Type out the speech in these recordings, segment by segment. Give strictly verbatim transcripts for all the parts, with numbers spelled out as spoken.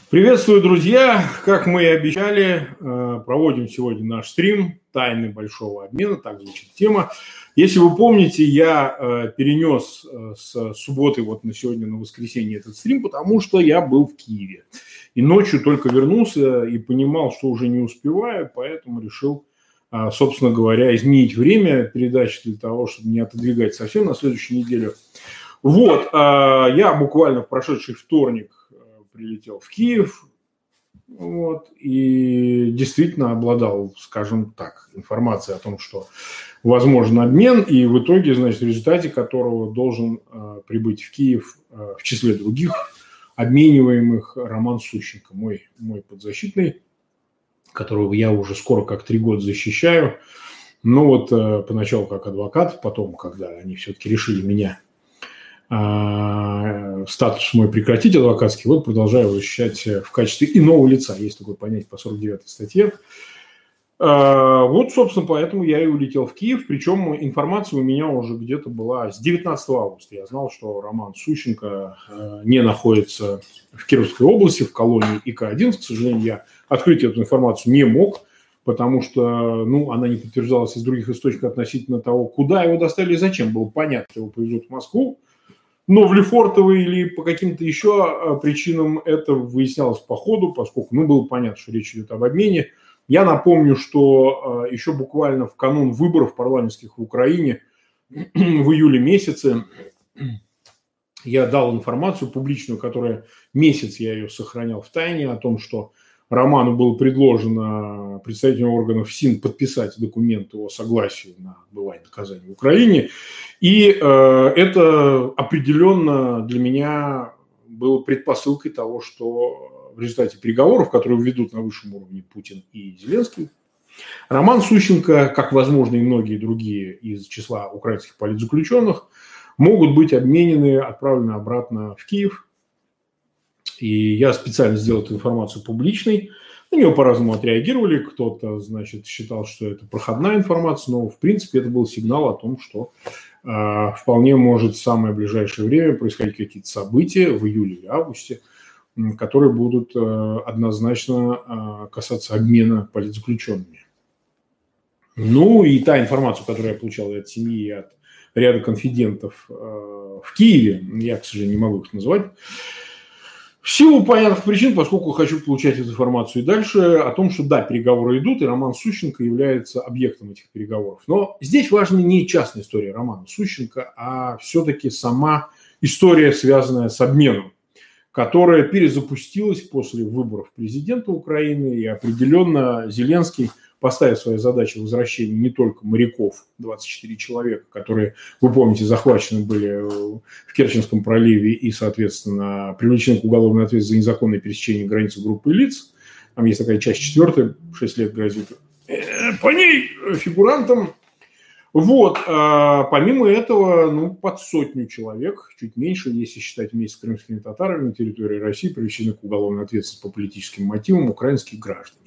Приветствую, друзья! Как мы и обещали, проводим сегодня наш стрим «Тайны большого обмена», так звучит тема. Если вы помните, я перенес с субботы вот на сегодня, на воскресенье этот стрим, потому что я был в Киеве. И ночью только вернулся и понимал, что уже не успеваю, поэтому решил, собственно говоря, изменить время передачи для того, чтобы не отодвигать совсем на следующую неделю. Вот, я буквально в прошедший вторник прилетел в Киев, вот, и действительно обладал, скажем так, информацией о том, что возможен обмен, и в итоге, значит, в результате которого должен э, прибыть в Киев э, в числе других обмениваемых Роман Сущенко, мой, мой подзащитный, которого я уже скоро как три года защищаю. Но вот э, поначалу как адвокат, потом, когда они все-таки решили меня статус мой прекратить адвокатский, вот продолжаю его защищать в качестве иного лица. Есть такое понятие по сорок девятой статье. Вот, собственно, поэтому я и улетел в Киев. Причем информация у меня уже где-то была с девятнадцатого августа. Я знал, что Роман Сущенко не находится в Кировской области, в колонии И К один. К сожалению, я открыть эту информацию не мог, потому что ну, она не подтверждалась из других источников относительно того, куда его доставили и зачем. Было понятно, что его повезут в Москву. Но в Лефортово или по каким-то еще причинам это выяснялось по ходу, поскольку ну, было понятно, что речь идет об обмене. Я напомню, что еще буквально в канун выборов парламентских в Украине в июле месяце я дал информацию публичную, которая месяц я ее сохранял в тайне, о том, что Роману было предложено представителям органов СИН подписать документы о согласии на отбывание наказания в Украине. И э, это определенно для меня было предпосылкой того, что в результате переговоров, которые ведут на высшем уровне Путин и Зеленский, Роман Сущенко, как, возможно, и многие другие из числа украинских политзаключенных, могут быть обменены, отправлены обратно в Киев. И я специально сделал эту информацию публичной. На нее по-разному отреагировали. Кто-то, значит, считал, что это проходная информация, но, в принципе, это был сигнал о том, что э, вполне может в самое ближайшее время происходить какие-то события в июле или августе, которые будут э, однозначно э, касаться обмена политзаключенными. Ну, и та информация, которую я получал и от семьи, и от ряда конфидентов э, в Киеве, я, к сожалению, не могу их называть, в силу понятных причин, поскольку хочу получать эту информацию и дальше, о том, что да, переговоры идут, и Роман Сущенко является объектом этих переговоров. Но здесь важна не частная история Романа Сущенко, а все-таки сама история, связанная с обменом, которая перезапустилась после выборов президента Украины, и определенно Зеленский поставив своей задачей возвращения не только моряков, двадцать четыре человека, которые, вы помните, захвачены были в Керченском проливе и, соответственно, привлечены к уголовной ответственности за незаконное пересечение границы группы лиц. Там есть такая часть четвертая, шесть лет грозит по ней фигурантам. Вот. А помимо этого, ну, под сотню человек, чуть меньше, если считать вместе с крымскими татарами, на территории России привлечены к уголовной ответственности по политическим мотивам украинские граждане.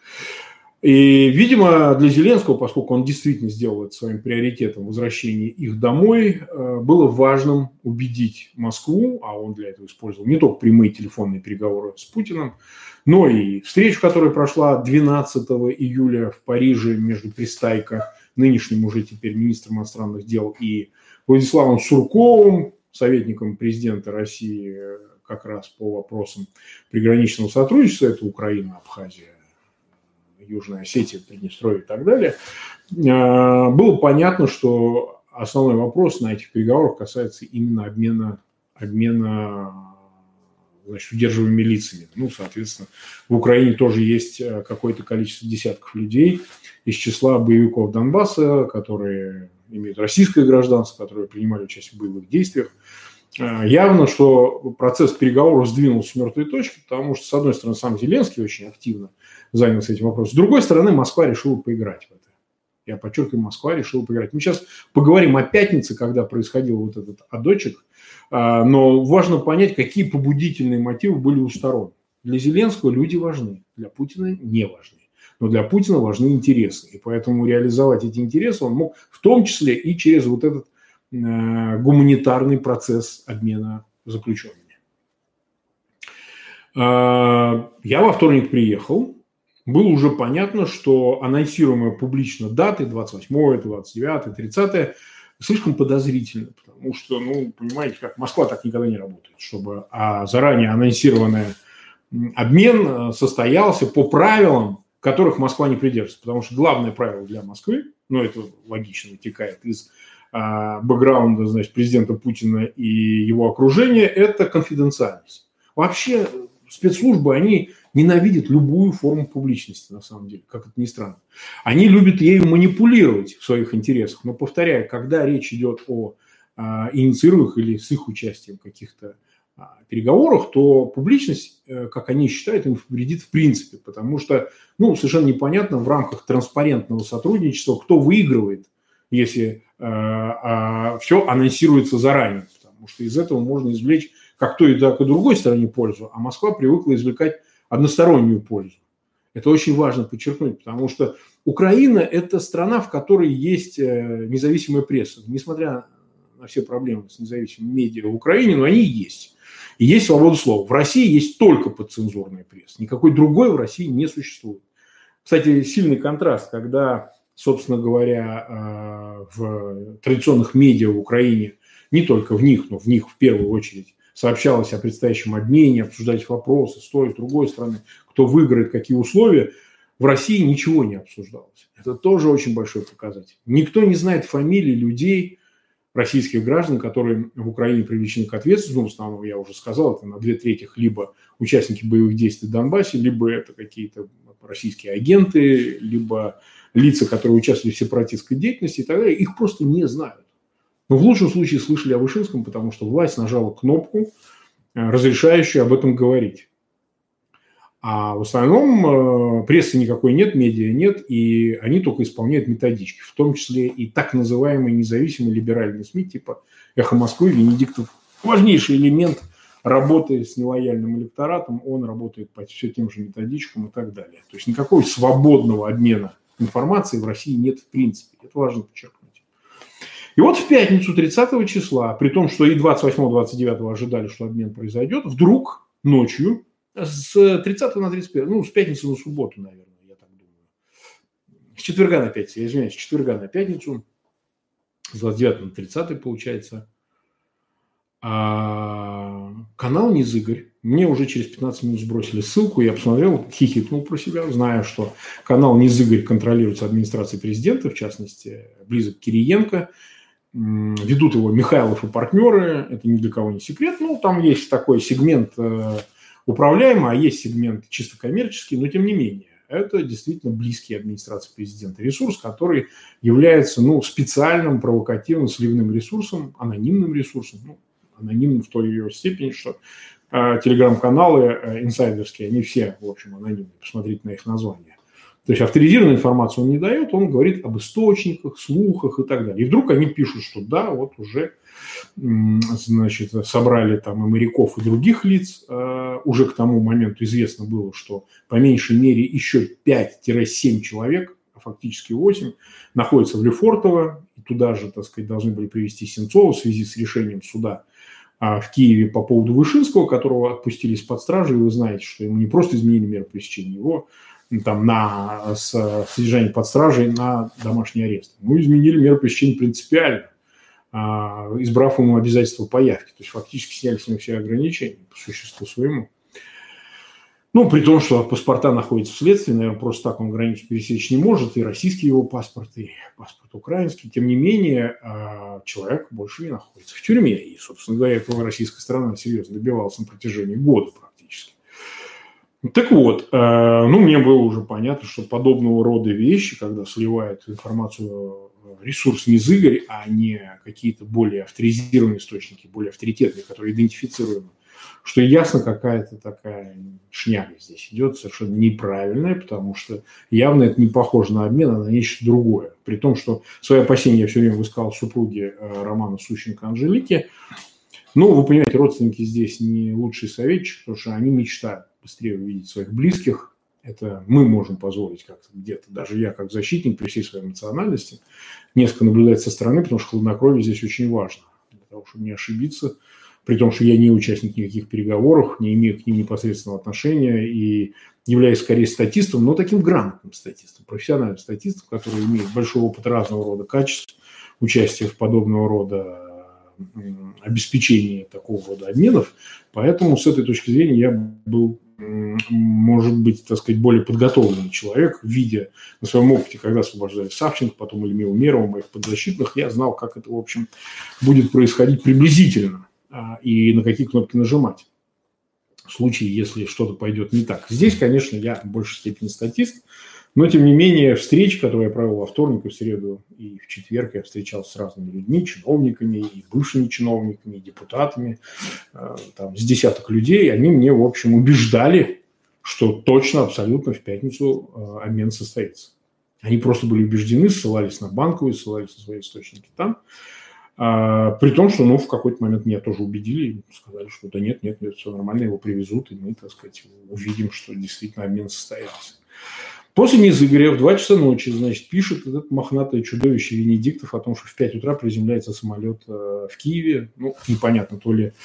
И, видимо, для Зеленского, поскольку он действительно сделал это своим приоритетом возвращения их домой, было важным убедить Москву, а он для этого использовал не только прямые телефонные переговоры с Путиным, но и встречу, которая прошла двенадцатого июля в Париже между Пристайко, нынешним уже теперь министром иностранных дел, и Владиславом Сурковым, советником президента России как раз по вопросам приграничного сотрудничества, это Украина, Абхазия, Южная Осетия, Приднестровье и так далее, было понятно, что основной вопрос на этих переговорах касается именно обмена, обмена значит, удерживаемыми лицами. Ну, соответственно, в Украине тоже есть какое-то количество десятков людей из числа боевиков Донбасса, которые имеют российское гражданство, которые принимали участие в боевых действиях. Явно, что процесс переговоров сдвинулся с мертвой точки, потому что, с одной стороны, сам Зеленский очень активно занялся этим вопросом. С другой стороны, Москва решила поиграть в это. Я подчеркиваю, Москва решила поиграть. Мы сейчас поговорим о пятнице, когда происходил вот этот адочек, но важно понять, какие побудительные мотивы были у сторон. Для Зеленского люди важны, для Путина не важны. Но для Путина важны интересы. И поэтому реализовать эти интересы он мог в том числе и через вот этот гуманитарный процесс обмена заключенными. Я во вторник приехал. Было уже понятно, что анонсируемые публично даты двадцать восьмое, двадцать девятое, тридцатое слишком подозрительны, потому что, ну, понимаете, как Москва так никогда не работает, чтобы а заранее анонсированный обмен состоялся по правилам, которых Москва не придерживается. Потому что главное правило для Москвы, ну, это логично вытекает из а, бэкграунда, значит, президента Путина и его окружения, это конфиденциальность. Вообще спецслужбы, они ненавидят любую форму публичности, на самом деле, как это ни странно. Они любят ею манипулировать в своих интересах. Но, повторяю, когда речь идет о а, инициируемых или с их участием каких-то а, переговорах, то публичность, а, как они считают, им вредит в принципе. Потому что, ну, совершенно непонятно в рамках транспарентного сотрудничества, кто выигрывает, если а, а, все анонсируется заранее. Потому что из этого можно извлечь как той, так и другой стороне пользу. А Москва привыкла извлекать одностороннюю пользу. Это очень важно подчеркнуть, потому что Украина – это страна, в которой есть независимая пресса. Несмотря на все проблемы с независимыми медиа в Украине, но они есть. И есть свобода слова. В России есть только подцензурная пресса. Никакой другой в России не существует. Кстати, сильный контраст, когда, собственно говоря, в традиционных медиа в Украине, не только в них, но в них в первую очередь, сообщалось о предстоящем обмене, обсуждались вопросы с той и с другой стороны, кто выиграет, какие условия. В России ничего не обсуждалось. Это тоже очень большой показатель. Никто не знает фамилий людей, российских граждан, которые в Украине привлечены к ответственности. Ну, в основном, я уже сказал, это на две трети либо участники боевых действий в Донбассе, либо это какие-то российские агенты, либо лица, которые участвовали в сепаратистской деятельности и так далее. Их просто не знают. Но в лучшем случае слышали о Вышинском, потому что власть нажала кнопку, разрешающую об этом говорить. А в основном прессы никакой нет, медиа нет, и они только исполняют методички, в том числе и так называемые независимые либеральные СМИ, типа «Эхо Москвы», Венедиктов. Важнейший элемент работы с нелояльным электоратом, он работает по все тем же методичкам и так далее. То есть никакого свободного обмена информацией в России нет в принципе. Это важно подчеркнуть. И вот в пятницу тридцатого числа, при том, что и двадцать восьмого двадцать девятого ожидали, что обмен произойдет, вдруг ночью с тридцатого на тридцать первое, ну, с пятницы на субботу, наверное, я так думаю. С четверга на пятницу, я извиняюсь, с четверга на пятницу, с двадцать девятого на тридцатое, получается, а канал Низыгорь, мне уже через пятнадцать минут сбросили ссылку, я посмотрел, хихикнул про себя, зная, что канал Низыгорь контролируется администрацией президента, в частности, близок к Кириенко. Ведут его Михайлов и партнеры, это ни для кого не секрет. Ну, там есть такой сегмент управляемый, а есть сегмент чисто коммерческий, но тем не менее. Это действительно близкий администрации президента ресурс, который является, ну, специальным, провокативным, сливным ресурсом, анонимным ресурсом. Ну, анонимным в той ее степени, что э, телеграм-каналы э, инсайдерские, они все, в общем, анонимные. Посмотрите на их название. То есть авторизированную информацию он не дает, он говорит об источниках, слухах и так далее. И вдруг они пишут, что да, вот уже, значит, собрали там и моряков, и других лиц. Уже к тому моменту известно было, что по меньшей мере еще пять-семь человек, а фактически восемь, находятся в Лефортово. И туда же, так сказать, должны были привезти Сенцова в связи с решением суда в Киеве по поводу Вышинского, которого отпустили из-под стражи. И вы знаете, что ему не просто изменили меру пресечения, его там на с, содержание под стражей на домашний арест. Мы изменили меру пресечения принципиально, а, избрав ему обязательство по явке. То есть фактически сняли с него все ограничения по существу своему. Ну, при том, что паспорта находятся в следствии, наверное, просто так он границу пересечь не может, и российский его паспорт, и паспорт украинский. Тем не менее, человек больше не находится в тюрьме. И, собственно говоря, этого российская сторона серьезно добивалась на протяжении года практически. Так вот, ну, мне было уже понятно, что подобного рода вещи, когда сливают информацию ресурс Низыгорь, а не какие-то более авторизированные источники, более авторитетные, которые идентифицируемы, что ясно, какая-то такая шняга здесь идет, совершенно неправильная, потому что явно это не похоже на обмен, а на нечто другое. При том, что свои опасения я все время высказал супруге Романа Сущенко Анжелике. Ну, вы понимаете, родственники здесь не лучший советчик, потому что они мечтают быстрее увидеть своих близких. Это мы можем позволить как-то где-то. Даже я, как защитник, при всей своей эмоциональности, несколько наблюдать со стороны, потому что хладнокровие здесь очень важно. Для того, чтобы не ошибиться при том, что я не участник никаких переговоров, не имею к ним непосредственного отношения и являюсь скорее статистом, но таким грамотным статистом, профессиональным статистом, который имеет большой опыт разного рода качеств, участия в подобного рода обеспечении такого рода обменов. Поэтому с этой точки зрения я был, может быть, так сказать, более подготовленный человек, видя на своем опыте, когда освобождали Савченко, потом Ильмила Умерова, моих подзащитных, я знал, как это, в общем, будет происходить приблизительно и на какие кнопки нажимать в случае, если что-то пойдет не так. Здесь, конечно, я в большей степени статист, но, тем не менее, встречи, которые я провел во вторник, в среду и в четверг, я встречался с разными людьми, чиновниками, и бывшими чиновниками, и депутатами, там, с десяток людей, они мне, в общем, убеждали, что точно, абсолютно в пятницу обмен состоится. Они просто были убеждены, ссылались на банковые, ссылались на свои источники там, при том, что, ну, в какой-то момент меня тоже убедили, сказали, что да нет, нет, нет, все нормально, его привезут, и мы, так сказать, увидим, что действительно обмен состоялся. После Низыгоря в два часа ночи, значит, пишет этот мохнатое чудовище Венедиктов о том, что в пять утра приземляется самолет в Киеве. Ну, непонятно, то ли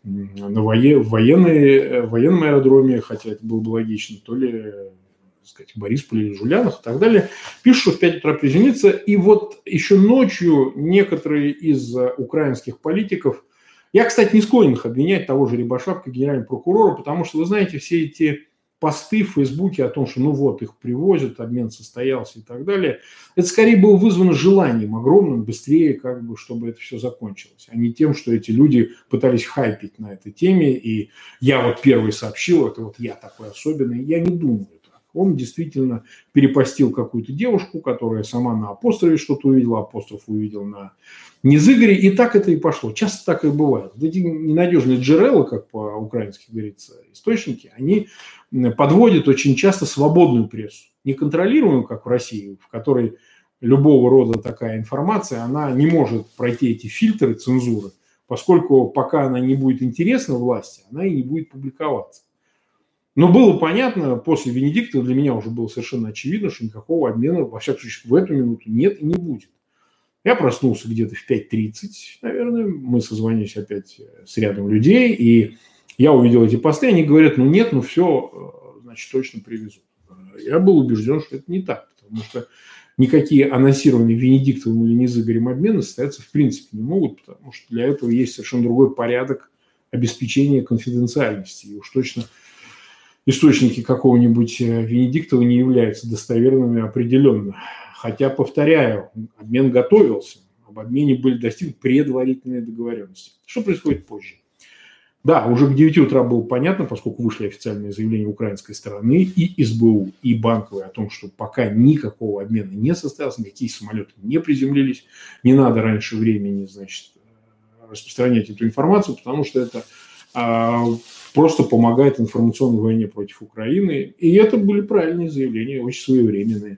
на вое, в военной, военном аэродроме, хотя это было бы логично, то ли, так сказать, в Борисполе или Жулянах и так далее. Пишут, что в пять утра приземлится. И вот еще ночью некоторые из украинских политиков, я, кстати, не склонен их обвинять, того же Рябошапка, генерального прокурора, потому что, вы знаете, все эти посты в Фейсбуке о том, что ну вот их привозят, обмен состоялся и так далее, это скорее было вызвано желанием огромным, быстрее, как бы, чтобы это все закончилось, а не тем, что эти люди пытались хайпить на этой теме, и я вот первый сообщил, это вот я такой особенный, я не думаю так. Он действительно перепостил какую-то девушку, которая сама на апострофе что-то увидела, апостроф увидел на Низыгоре, и так это и пошло. Часто так и бывает. Эти ненадежные джерелы, как по-украински говорится, источники, они подводят очень часто свободную прессу, неконтролируемую, как в России, в которой любого рода такая информация, она не может пройти эти фильтры цензуры, поскольку пока она не будет интересна власти, она и не будет публиковаться. Но было понятно, после Венедиктова для меня уже было совершенно очевидно, что никакого обмена, во всяком случае, в эту минуту нет и не будет. Я проснулся где-то в пять тридцать, наверное, мы созвонились опять с рядом людей, и я увидел эти посты, они говорят, ну нет, ну все, значит, точно привезут. Я был убежден, что это не так, потому что никакие анонсированные Венедиктовым или Низыгорем обмены состояться в принципе не могут, потому что для этого есть совершенно другой порядок обеспечения конфиденциальности. И уж точно источники какого-нибудь Венедиктова не являются достоверными определенно. Хотя, повторяю, обмен готовился, об обмене были достигнуты предварительные договоренности. Что происходит позже? Да, уже к девяти утра было понятно, поскольку вышли официальные заявления украинской стороны и СБУ, и банковой о том, что пока никакого обмена не состоялось, никакие самолеты не приземлились, не надо раньше времени, значит, распространять эту информацию, потому что это а, просто помогает информационной войне против Украины. И это были правильные заявления, очень своевременные.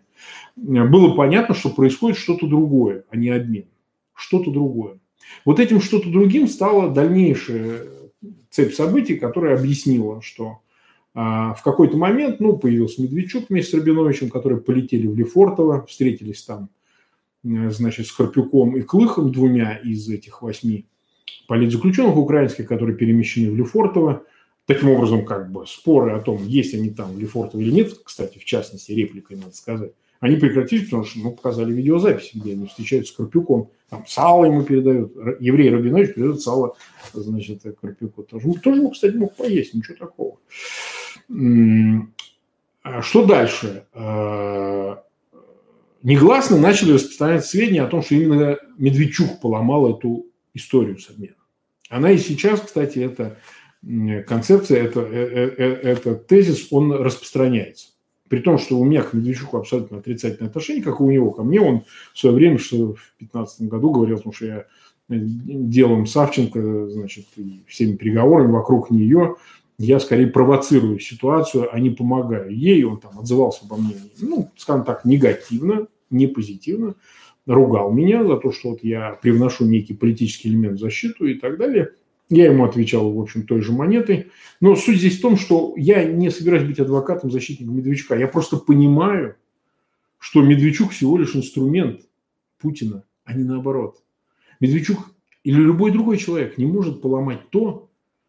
Было понятно, что происходит что-то другое, а не обмен. Что-то другое. Вот этим что-то другим стала дальнейшая цепь событий, которая объяснила, что а, в какой-то момент ну, появился Медведчук вместе с Рабиновичем, которые полетели в Лефортово, встретились там, значит, с Карпюком и Клыхом, двумя из этих восьми политзаключенных украинских, которые перемещены в Лефортово. Таким образом, как бы споры о том, есть они там в Лефортово или нет, кстати, в частности, репликой надо сказать, они прекратились, потому что ну, показали видеозаписи, где они встречаются с Карпюком. Там сало ему передают, еврей Рабинович передает сало, значит, Карпюку. Тоже, тоже, кстати, мог поесть, ничего такого. Что дальше? Негласно начали распространять сведения о том, что именно Медведчук поломал эту историю с обменом. Она и сейчас, кстати, эта концепция, это, этот тезис, он распространяется. При том, что у меня к Медведчуку абсолютно отрицательное отношение, как и у него ко мне. Он в свое время, что в две тысячи пятнадцатом году говорил, потому что я делом Савченко, значит, и всеми переговорами вокруг нее, я скорее провоцирую ситуацию, а не помогаю ей. Он там отзывался обо мне, ну, скажем так, негативно, не позитивно, ругал меня за то, что вот я привношу некий политический элемент в защиту и так далее. Я ему отвечал, в общем, той же монетой. Но суть здесь в том, что я не собираюсь быть адвокатом, защитником Медведчука. Я просто понимаю, что Медведчук всего лишь инструмент Путина, а не наоборот. Медведчук или любой другой человек не может поломать то,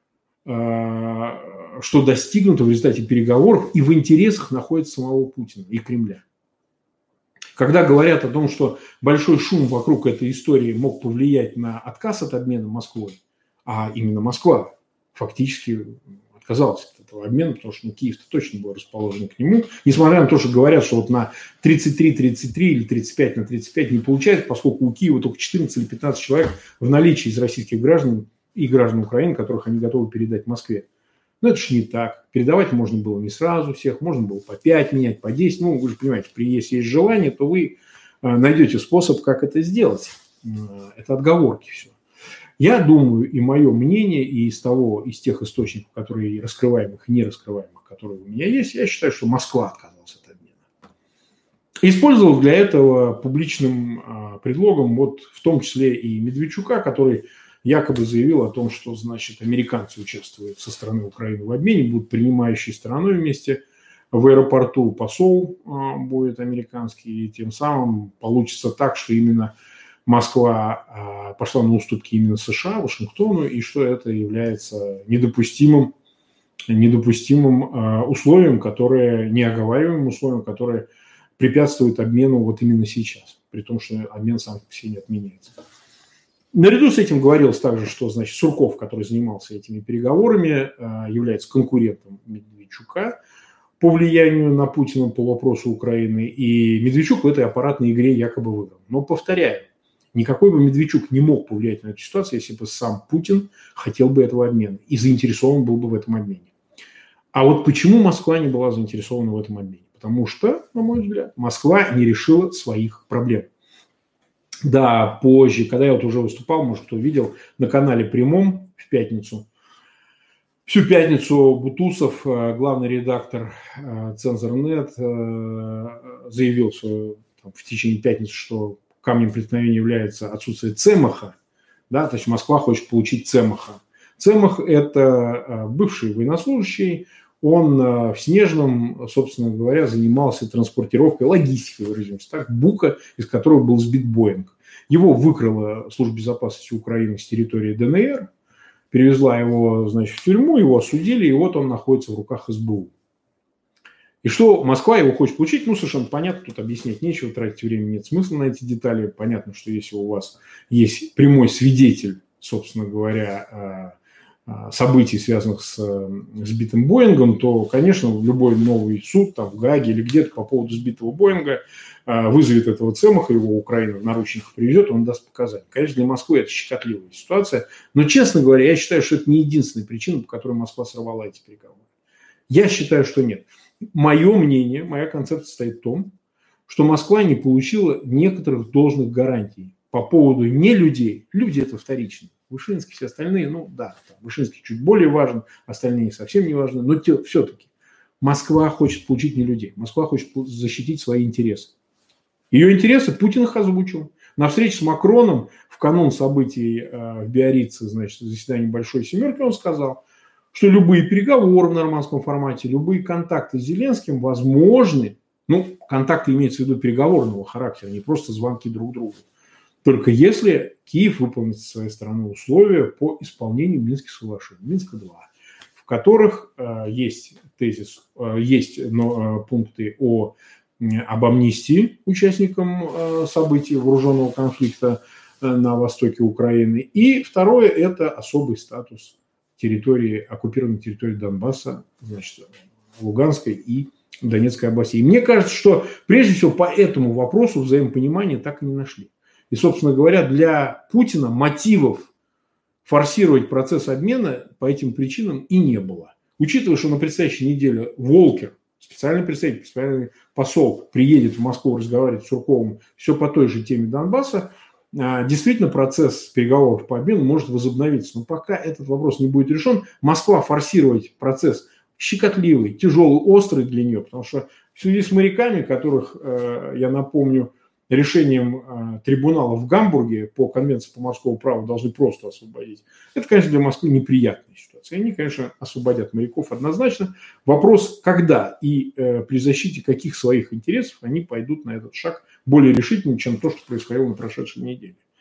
что достигнуто в результате переговоров и в интересах находится самого Путина и Кремля. Когда говорят о том, что большой шум вокруг этой истории мог повлиять на отказ от обмена Москвой, а именно Москва фактически отказалась от этого обмена, потому что ну, Киев-то точно был расположен к нему, несмотря на то, что говорят, что вот на тридцать три тридцать три или тридцать пять на тридцать пять не получается, поскольку у Киева только четырнадцать или пятнадцать человек в наличии из российских граждан и граждан Украины, которых они готовы передать Москве. Но это же не так. Передавать можно было не сразу всех, можно было по пять менять, по десять. Ну, вы же понимаете, если есть желание, то вы найдете способ, как это сделать. Это отговорки все. Я думаю, и мое мнение, и из того, из тех источников, которые раскрываемых и не раскрываемых, которые у меня есть, я считаю, что Москва отказалась от обмена. Использовал для этого публичным а, предлогом, вот в том числе и Медведчука, который якобы заявил о том, что, значит, американцы участвуют со стороны Украины в обмене, будут принимающей стороной вместе. В аэропорту посол а, будет американский, и тем самым получится так, что именно Москва а, пошла на уступки именно США, Вашингтону, и что это является недопустимым, недопустимым а, условием, которое, неоговариваемым условием, которое препятствует обмену вот именно сейчас, при том, что обмен сам по себе не отменяется. Наряду с этим говорилось также, что, значит, Сурков, который занимался этими переговорами, является конкурентом Медведчука по влиянию на Путина по вопросу Украины, и Медведчук в этой аппаратной игре якобы выиграл. Но, повторяю, никакой бы Медведчук не мог повлиять на эту ситуацию, если бы сам Путин хотел бы этого обмена и заинтересован был бы в этом обмене. А вот почему Москва не была заинтересована в этом обмене? Потому что, на мой взгляд, Москва не решила своих проблем. Да, позже, когда я вот уже выступал, может, кто видел, на канале Прямом в пятницу, всю пятницу Бутусов, главный редактор Цензор.нет, заявил что, там, в течение пятницы, что камнем преткновения является отсутствие цемаха, да, то есть Москва хочет получить цемаха. Цемах – это бывший военнослужащий, он в Снежном, собственно говоря, занимался транспортировкой, логистикой, выразимся так, Бука, из которого был сбит Боинг. Его выкрала служба безопасности Украины с территории ДНР, перевезла его, значит, в тюрьму, его осудили, и вот он находится в руках эс бэ у. И что Москва его хочет получить, ну, совершенно понятно, тут объяснять нечего, тратить время нет смысла на эти детали. Понятно, что если у вас есть прямой свидетель, собственно говоря, событий, связанных с сбитым Боингом, то, конечно, любой новый суд там, в Гааге или где-то по поводу сбитого Боинга вызовет этого цемаха, его Украина в наручниках привезет, он даст показания. Конечно, для Москвы это щекотливая ситуация, но, честно говоря, я считаю, что это не единственная причина, по которой Москва сорвала эти переговоры. Я считаю, что нет. Мое мнение, моя концепция состоит в том, что Москва не получила некоторых должных гарантий по поводу не людей. Люди – это вторично. Вышинский, все остальные, ну да, там, Вышинский чуть более важен, остальные совсем не важны, но те, все-таки Москва хочет получить не людей. Москва хочет защитить свои интересы. Ее интересы Путин их озвучил. На встрече с Макроном в канун событий э, в Биаррице, значит, заседания Большой Семерки, он сказал, что любые переговоры в нормандском формате, любые контакты с Зеленским возможны. Ну, контакты имеются в виду переговорного характера, не просто звонки друг другу. Только если Киев выполнит со своей стороны условия по исполнению Минских соглашений, Минска-два, в которых э, есть тезис, э, есть но, э, пункты о, э, об амнистии участникам э, событий вооруженного конфликта э, на востоке Украины. И второе – это особый статус территории, оккупированной территории Донбасса, значит, Луганской и Донецкой областей. И мне кажется, что прежде всего по этому вопросу взаимопонимания так и не нашли. И, собственно говоря, для Путина мотивов форсировать процесс обмена по этим причинам и не было. Учитывая, что на предстоящей неделе Волкер, специальный представитель, специальный посол, приедет в Москву разговаривать с Сурковым все по той же теме Донбасса, действительно процесс переговоров по обмену может возобновиться. Но пока этот вопрос не будет решен, Москва форсировать процесс щекотливый, тяжелый, острый для нее, потому что в связи с моряками, которых, я напомню, решением э, трибунала в Гамбурге по конвенции по морскому праву должны просто освободить. Это, конечно, для Москвы неприятная ситуация. Они, конечно, освободят моряков однозначно. Вопрос, когда и э, при защите каких своих интересов они пойдут на этот шаг более решительно, чем то, что происходило на прошедшей неделе.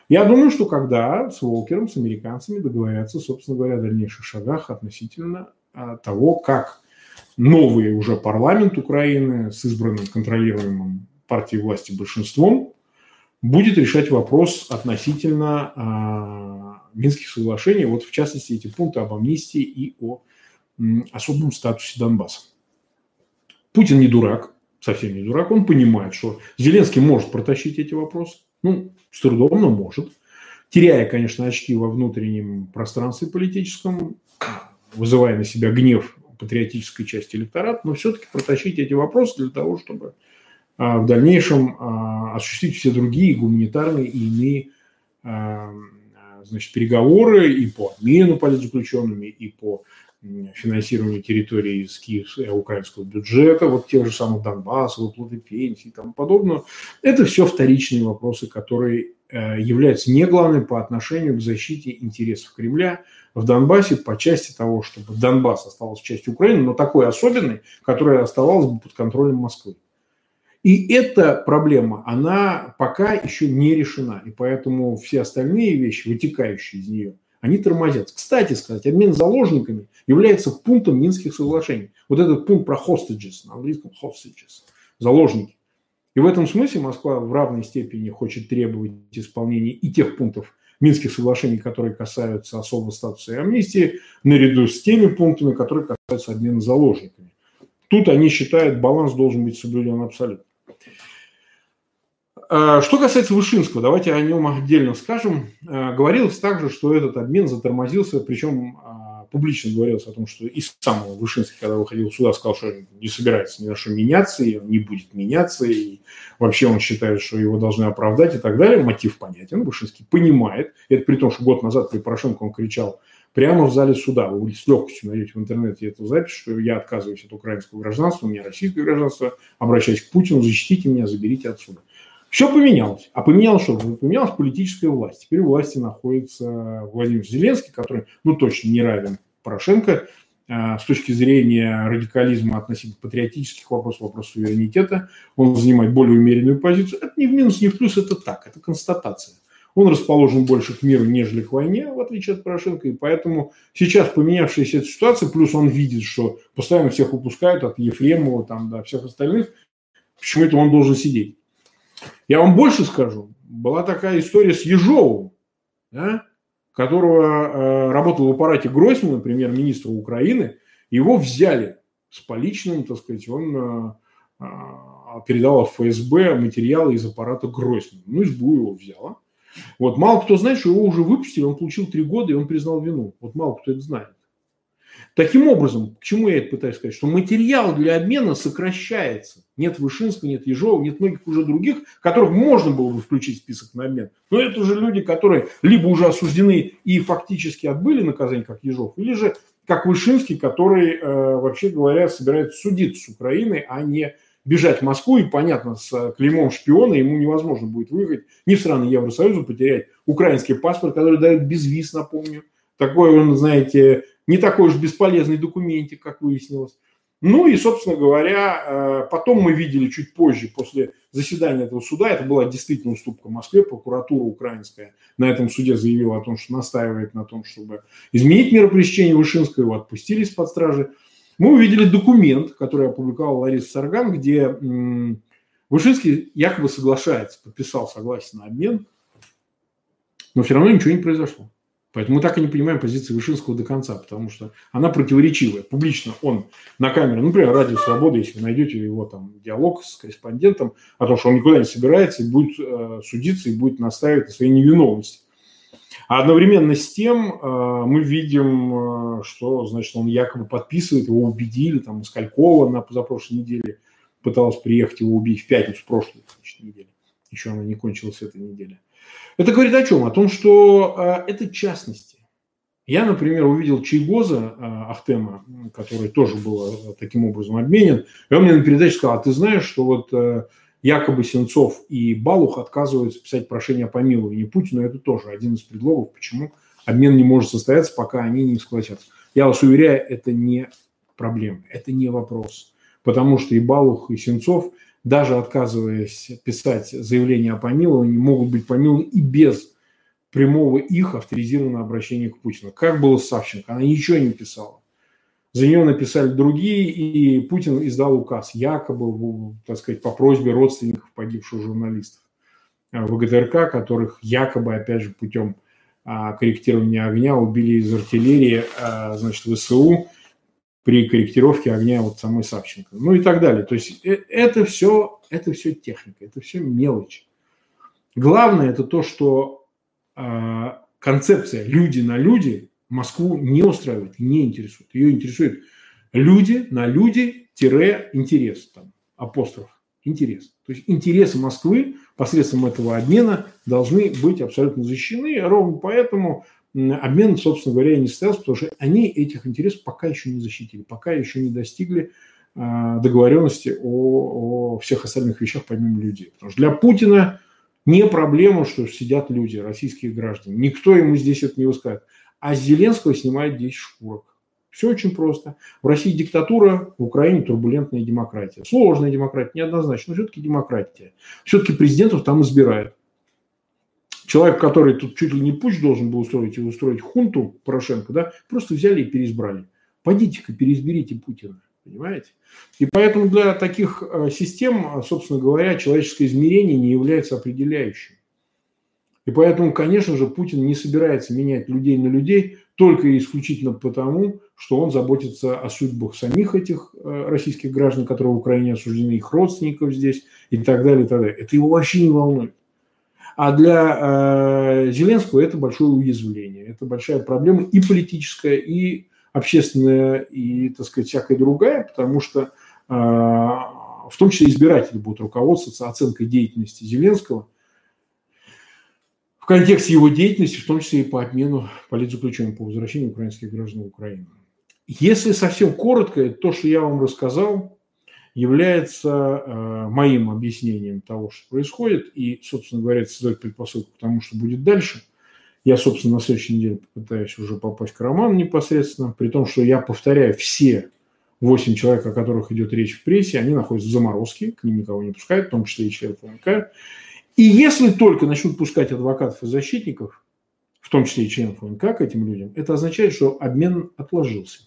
Я думаю, что когда с Волкером, с американцами договорятся, собственно говоря, о дальнейших шагах относительно того, как новый уже парламент Украины с избранным контролируемым партией власти большинством будет решать вопрос относительно э, Минских соглашений, вот в частности эти пункты об амнистии и о м, особом статусе Донбасса. Путин не дурак, совсем не дурак, он понимает, что Зеленский может протащить эти вопросы, ну, с трудом, но может, теряя, конечно, очки во внутреннем пространстве политическом, вызывая на себя гнев патриотической части электората, но все-таки протащить эти вопросы для того, чтобы а, в дальнейшем а, осуществить все другие гуманитарные и иные а, значит, переговоры и по обмену политзаключенными, и по финансированию территории из киевского украинского бюджета, вот тех же самых Донбасса, выплаты пенсий и тому подобное. Это все вторичные вопросы, которые являются не главными по отношению к защите интересов Кремля в Донбассе по части того, чтобы Донбасс остался частью Украины, но такой особенной, которая оставалась бы под контролем Москвы. И эта проблема, она пока еще не решена, и поэтому все остальные вещи, вытекающие из нее, они тормозятся. Кстати сказать, обмен заложниками является пунктом Минских соглашений. Вот этот пункт про hostages, на английском hostages, заложники. И в этом смысле Москва в равной степени хочет требовать исполнения и тех пунктов Минских соглашений, которые касаются особого статуса и амнистии, наряду с теми пунктами, которые касаются обмена заложниками. Тут они считают, баланс должен быть соблюден абсолютно. Что касается Вышинского, давайте о нем отдельно скажем. Говорилось также, что этот обмен затормозился, причем публично говорилось о том, что и сам Вышинский, когда выходил сюда, сказал, что не собирается ни на что меняться, и он не будет меняться, и вообще он считает, что его должны оправдать и так далее. Мотив понятен, Вышинский понимает. Это при том, что год назад при Порошенко он кричал прямо в зале суда. Вы с легкостью найдете в интернете эту запись, что я отказываюсь от украинского гражданства, у меня российское гражданство, обращаюсь к Путину, защитите меня, заберите отсюда. Все поменялось. А поменялось что? Поменялась политическая власть. Теперь у власти находится Владимир Зеленский, который, ну, точно не равен Порошенко э, с точки зрения радикализма относительно патриотических вопросов, вопросов суверенитета. Он занимает более умеренную позицию. Это не в минус, не в плюс, это так, это констатация. Он расположен больше к миру, нежели к войне, в отличие от Порошенко. И поэтому сейчас поменявшаяся эта ситуация, плюс он видит, что постоянно всех выпускают от Ефремова там, до всех остальных, почему-то он должен сидеть. Я вам больше скажу. Была такая история с Ежовым, да, которого э, работал в аппарате Гройсмана, премьер-министра Украины. Его взяли с поличным, так сказать, он э, э, передал в эф эс бэ материалы из аппарата Гройсмана. Ну, СБУ его взяла. Вот, мало кто знает, что его уже выпустили, он получил три года, и он признал вину. Вот мало кто это знает. Таким образом, к чему я это пытаюсь сказать? Что материал для обмена сокращается. Нет Вышинского, нет Ежова, нет многих уже других, которых можно было бы включить в список на обмен. Но это же люди, которые либо уже осуждены и фактически отбыли наказание, как Ежов, или же как Вышинский, который, э, вообще говоря, собирается судиться с Украиной, а не бежать в Москву. И, понятно, с клеймом шпиона ему невозможно будет выехать ни в страны Евросоюза, потерять украинский паспорт, который дают без виз, напомню. Такой он, знаете, не такой уж бесполезный документик, как выяснилось. Ну и, собственно говоря, потом мы видели чуть позже, после заседания этого суда, это была действительно уступка Москве, прокуратура украинская на этом суде заявила о том, что настаивает на том, чтобы изменить меру пресечения Вышинского, его отпустили из-под стражи. Мы увидели документ, который опубликовала Лариса Сарган, где м- Вышинский якобы соглашается, подписал согласие на обмен, но все равно ничего не произошло. Поэтому мы так и не понимаем позиции Вышинского до конца, потому что она противоречивая. Публично он на камеру, например, Радио Свобода, если вы найдете его там диалог с корреспондентом о том, что он никуда не собирается и будет э, судиться и будет настаивать на своей невиновности. А одновременно с тем э, мы видим, э, что, значит, он якобы подписывает, его убедили, там, Скалькова на позапрошлой неделе пыталась приехать его убить в пятницу прошлой, значит, недели. Еще она не кончилась этой неделе. Это говорит о чем? О том, что э, это частности. Я, например, увидел Чайгоза э, Ахтема, который тоже был э, таким образом обменен, и он мне на передаче сказал: а ты знаешь, что вот э, якобы Сенцов и Балух отказываются писать прошение о помиловании Путину, это тоже один из предлогов, почему обмен не может состояться, пока они не согласятся. Я вас уверяю, это не проблема, это не вопрос, потому что и Балух, и Сенцов, даже отказываясь писать заявление о помиловании, могут быть помилованы и без прямого их авторизированного обращения к Путину. Как было с Савченко? Она ничего не писала. За нее написали другие, и Путин издал указ, якобы, так сказать, по просьбе родственников погибших журналистов ВГТРК, которых якобы, опять же, путем корректирования огня убили из артиллерии, значит, ВСУ при корректировке огня вот самой Савченко. Ну и так далее. То есть это все, это все техника, это все мелочь. Главное это то, что концепция «люди на люди» Москву не устраивает, не интересует. Ее интересует люди на люди-интерес, там, апостроф, интерес. То есть интересы Москвы посредством этого обмена должны быть абсолютно защищены. Ровно поэтому обмен, собственно говоря, и не состоялся, потому что они этих интересов пока еще не защитили, пока еще не достигли договоренности о, о всех остальных вещах помимо людей. Потому что для Путина не проблема, что сидят люди, российские граждане. Никто ему здесь это не выскажет. А с Зеленского снимает десять шкурок. Все очень просто. В России диктатура, в Украине турбулентная демократия. Сложная демократия, неоднозначно, но все-таки демократия. Все-таки президентов там избирают. Человек, который тут чуть ли не путч должен был устроить и устроить хунту Порошенко, да, просто взяли и переизбрали. Пойдите-ка, переизберите Путина. Понимаете? И поэтому для таких систем, собственно говоря, человеческое измерение не является определяющим. И поэтому, конечно же, Путин не собирается менять людей на людей только и исключительно потому, что он заботится о судьбах самих этих российских граждан, которые в Украине осуждены, их родственников здесь и так далее, и так далее. Это его вообще не волнует. А для э, Зеленского это большое уязвление, это большая проблема и политическая, и общественная, и, так сказать, всякая другая, потому что э, в том числе избиратели будут руководствоваться оценкой деятельности Зеленского в контексте его деятельности, в том числе и по обмену политзаключенных, по возвращению украинских граждан в Украину. Если совсем коротко, то, что я вам рассказал, является э, моим объяснением того, что происходит, и, собственно говоря, это создает предпосылку к тому, что будет дальше. Я, собственно, на следующей неделе попытаюсь уже попасть к Роману непосредственно, при том, что я повторяю, все восемь человек, о которых идет речь в прессе, они находятся в заморозке, к ним никого не пускают, в том числе и членов ОНК. И если только начнут пускать адвокатов и защитников, в том числе и членов ОНК к этим людям, это означает, что обмен отложился.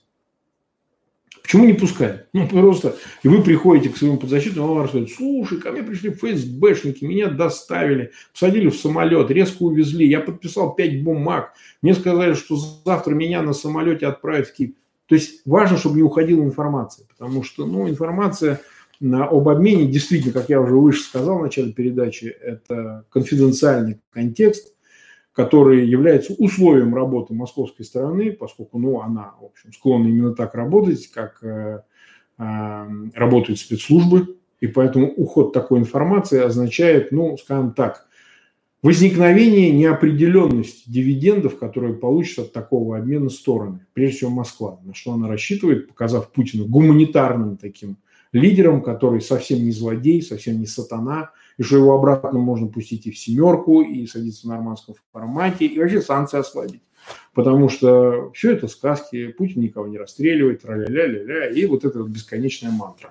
Почему не пускают? Ну, просто, и вы приходите к своему подзащитному, он говорит, слушай, ко мне пришли ФСБшники, меня доставили, посадили в самолет, резко увезли, я подписал пять бумаг, мне сказали, что завтра меня на самолете отправят в Киев. То есть важно, чтобы не уходила информация, потому что, ну, информация об обмене, действительно, как я уже выше сказал в начале передачи, это конфиденциальный контекст, который является условием работы московской стороны, поскольку, ну, она, в общем, склонна именно так работать, как э, э, работают спецслужбы, и поэтому уход такой информации означает, ну, скажем так, возникновение неопределенности дивидендов, которые получатся от такого обмена стороны, прежде всего Москва, на что она рассчитывает, показав Путину гуманитарным таким лидером, который совсем не злодей, совсем не сатана, и что его обратно можно пустить и в семерку, и садиться в нормандском формате, и вообще санкции ослабить. Потому что все это сказки, Путин никого не расстреливает, ля-ля-ля-ля, и вот эта вот бесконечная мантра.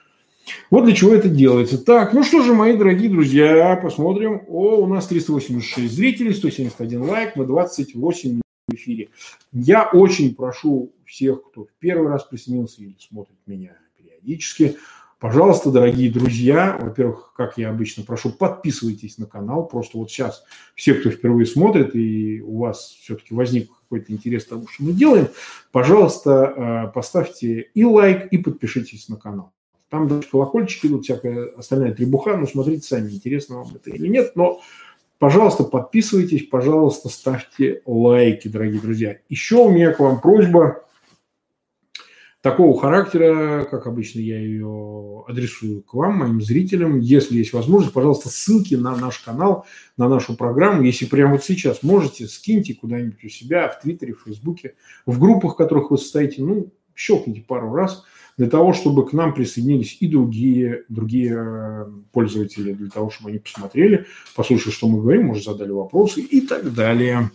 Вот для чего это делается. Так, ну что же, мои дорогие друзья, посмотрим. О, у нас триста восемьдесят шесть зрителей, сто семьдесят один лайк, мы двадцать восемь в эфире. Я очень прошу всех, кто в первый раз присоединился или смотрит меня периодически, пожалуйста, дорогие друзья, во-первых, как я обычно прошу, подписывайтесь на канал. Просто вот сейчас все, кто впервые смотрит, и у вас все-таки возник какой-то интерес к тому, что мы делаем, пожалуйста, поставьте и лайк, и подпишитесь на канал. Там даже колокольчики идут, всякая остальная требуха, но смотрите сами, интересно вам это или нет. Но, пожалуйста, подписывайтесь, пожалуйста, ставьте лайки, дорогие друзья. Еще у меня к вам просьба такого характера, как обычно я ее адресую к вам, моим зрителям. Если есть возможность, пожалуйста, ссылки на наш канал, на нашу программу. Если прямо вот сейчас можете, скиньте куда-нибудь у себя в Твиттере, в Фейсбуке, в группах, в которых вы состоите, ну, щелкните пару раз, для того, чтобы к нам присоединились и другие, другие пользователи, для того, чтобы они посмотрели, послушали, что мы говорим, может, задали вопросы и так далее.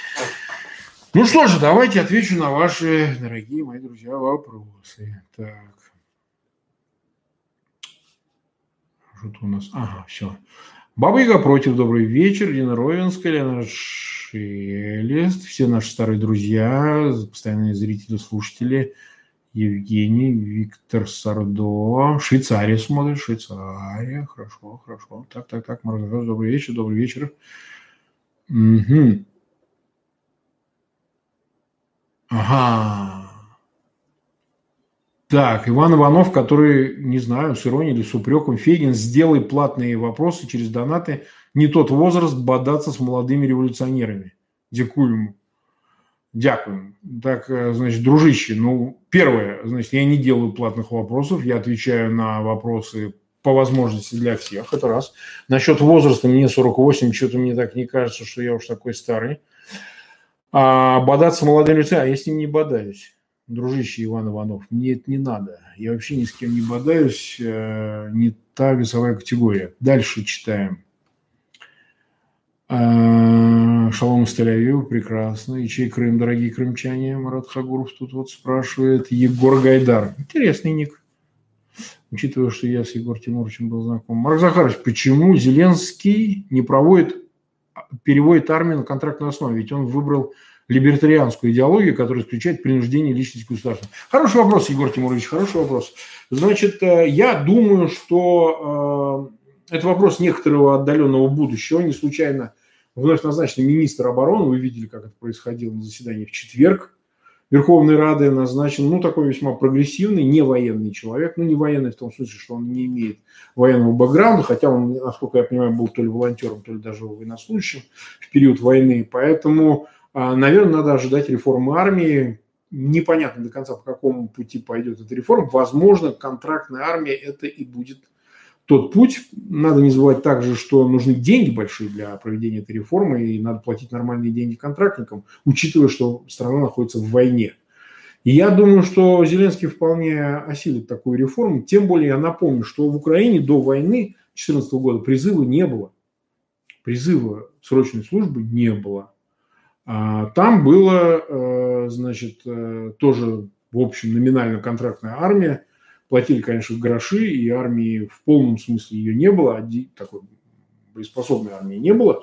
Ну что же, давайте отвечу на ваши, дорогие мои друзья, вопросы. Так. Что-то у нас... Ага, все. Баба-Яга против, добрый вечер. Дина Ровенская, Леонард Шелест, все наши старые друзья, постоянные зрители, слушатели. Евгений, Виктор Сардо, Швейцария смотрит, Швейцария, хорошо, хорошо. Так, так, так, Маргарита, добрый вечер, добрый вечер. Угу. Ага. Так, Иван Иванов, который, не знаю, с иронией или с упреком, Фегин, сделай платные вопросы через донаты, не тот возраст бодаться с молодыми революционерами. Дякуем. Дякуем. Так, значит, дружище, ну, первое, значит, я не делаю платных вопросов, я отвечаю на вопросы по возможности для всех, это раз. Насчет возраста, мне сорок восемь, что-то мне так не кажется, что я уж такой старый. А бодаться с молодыми людьми, а я с ним не бодаюсь. Дружище Иван Иванов, мне это не надо. Я вообще ни с кем не бодаюсь, не та весовая категория. Дальше читаем. Шалом из Тель-Авива, прекрасно. И чей Крым, дорогие крымчане? Марат Хагуров тут вот спрашивает. Егор Гайдар. Интересный ник. Учитывая, что я с Егором Тимуровичем был знаком. Марк Захарович, почему Зеленский не проводит, переводит армию на контрактной основе? Ведь он выбрал либертарианскую идеологию, которая исключает принуждение личности государства. Хороший вопрос, Егор Тимурович, хороший вопрос. Значит, я думаю, что это вопрос некоторого отдаленного будущего. Не случайно вновь назначенный министр обороны, вы видели, как это происходило на заседании в четверг, Верховной Рады назначен, ну, такой весьма прогрессивный, не военный человек, ну, не военный в том смысле, что он не имеет военного бэкграунда, хотя он, насколько я понимаю, был то ли волонтером, то ли даже военнослужащим в период войны, поэтому, наверное, надо ожидать реформы армии. Непонятно до конца, по какому пути пойдет эта реформа. Возможно, контрактная армия это и будет тот путь. Надо не забывать также, что нужны деньги большие для проведения этой реформы, и надо платить нормальные деньги контрактникам, учитывая, что страна находится в войне. И я думаю, что Зеленский вполне осилит такую реформу. Тем более я напомню, что в Украине до войны две тысячи четырнадцатого года призыва не было. Призыва срочной службы не было. Там было, значит, тоже, в общем, номинально контрактная армия. Платили, конечно, гроши, и армии в полном смысле ее не было, такой боеспособной армии не было,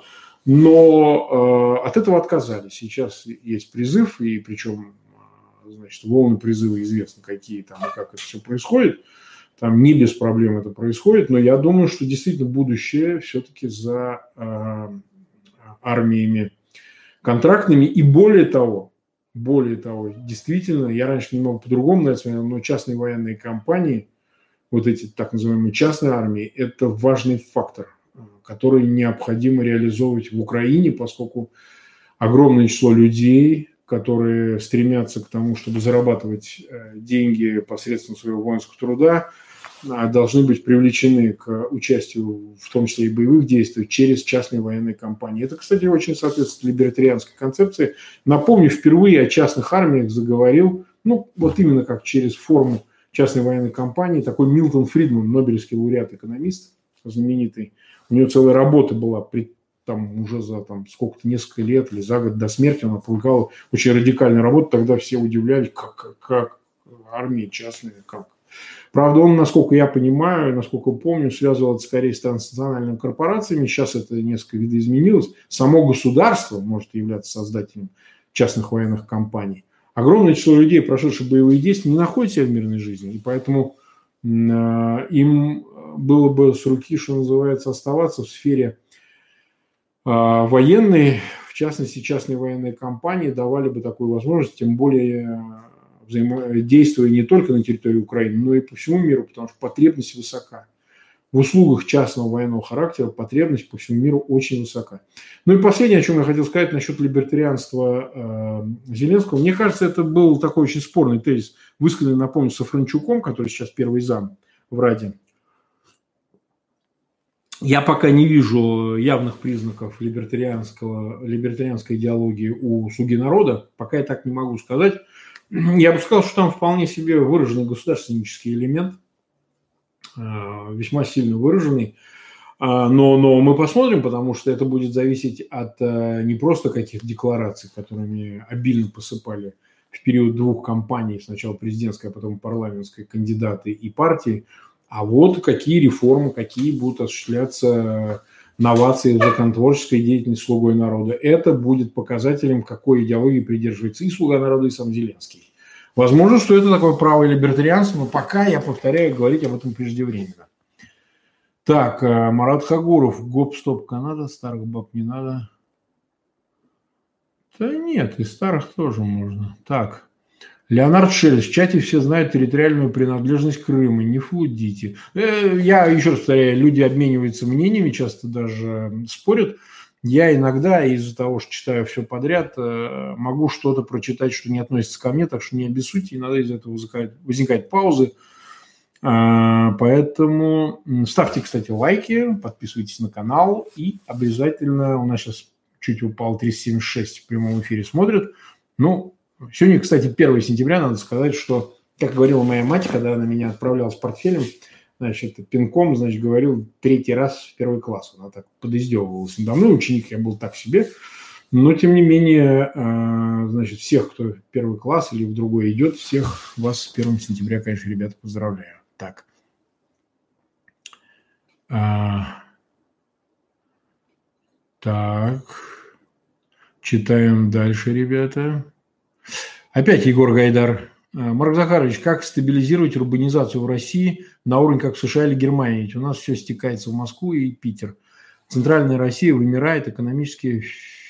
но от этого отказались. Сейчас есть призыв, и причем, значит, волны призыва известны, какие там и как это все происходит. Там не без проблем это происходит, но я думаю, что действительно будущее все-таки за э, армиями контрактными, и более того, более того, действительно, я раньше немного по-другому на это смотрел, но частные военные компании, вот эти так называемые частные армии, это важный фактор, который необходимо реализовывать в Украине, поскольку огромное число людей, которые стремятся к тому, чтобы зарабатывать деньги посредством своего воинского труда, должны быть привлечены к участию, в том числе и боевых действиях, через частные военные компании. Это, кстати, очень соответствует либертарианской концепции. Напомню, впервые о частных армиях заговорил, ну, вот именно как через форму частной военной компании, такой Милтон Фридман, нобелевский лауреат-экономист, знаменитый. У него целая работа была, при, там, уже за там, сколько-то, несколько лет или за год до смерти, он опубликовал очень радикальную работу, тогда все удивлялись, как, как, как армия частная, как. Правда, он, насколько я понимаю, насколько помню, связывал это скорее с транснациональными корпорациями. Сейчас это несколько видоизменилось. Само государство может являться создателем частных военных компаний. Огромное число людей, прошедших боевые действия, не находят себя в мирной жизни. И поэтому э, им было бы с руки, что называется, оставаться в сфере э, военной. В частности, частные военные компании давали бы такую возможность, тем более взаимодействуя не только на территории Украины, но и по всему миру, потому что потребность высока. В услугах частного военного характера потребность по всему миру очень высока. Ну и последнее, о чем я хотел сказать насчет либертарианства э, Зеленского. Мне кажется, это был такой очень спорный тезис, высказанный, напомню, Сафрончуком, который сейчас первый зам в Раде. Я пока не вижу явных признаков либертарианского, либертарианской идеологии у «Слуги народа». Пока я так не могу сказать. Я бы сказал, что там вполне себе выраженный государственнический элемент, весьма сильно выраженный. Но, но мы посмотрим, потому что это будет зависеть от не просто каких деклараций, которыми обильно посыпали в период двух кампаний, сначала президентской, а потом парламентской, кандидаты и партии, а вот какие реформы, какие будут осуществляться новации в законотворческой деятельности «Слугой народа». Это будет показателем, какой идеологии придерживается и «Слуга народа», и сам Зеленский. Возможно, что это такое правое либертарианство, но пока, я повторяю, говорить об этом преждевременно. Так, Марат Хагуров, гоп-стоп Канада, старых баб не надо. Да нет, и старых тоже можно. Так, Леонард Шелест, в чате все знают территориальную принадлежность Крыма, не флудите. Я еще раз повторяю, люди обмениваются мнениями, часто даже спорят. Я иногда из-за того, что читаю все подряд, могу что-то прочитать, что не относится ко мне, так что не обессудьте, иногда из этого возникают паузы. Поэтому ставьте, кстати, лайки, подписывайтесь на канал и обязательно, у нас сейчас чуть упал триста семьдесят шесть в прямом эфире смотрят. Ну, сегодня, кстати, первое сентября, надо сказать, что, как говорила моя мать, когда она меня отправляла с портфелем, значит, пинком, значит, говорил третий раз в первый класс. Она так подиздевывалась надо мной. Ученик я был так себе. Но, тем не менее, значит, всех, кто в первый класс или в другой идет, всех вас с первого сентября, конечно, ребята, поздравляю. Так. А... Так. Читаем дальше, ребята. Опять Егор Гайдар. Марк Захарович, как стабилизировать урбанизацию в России на уровень, как в США или Германии? Ведь у нас все стекается в Москву и Питер. Центральная Россия вымирает, экономически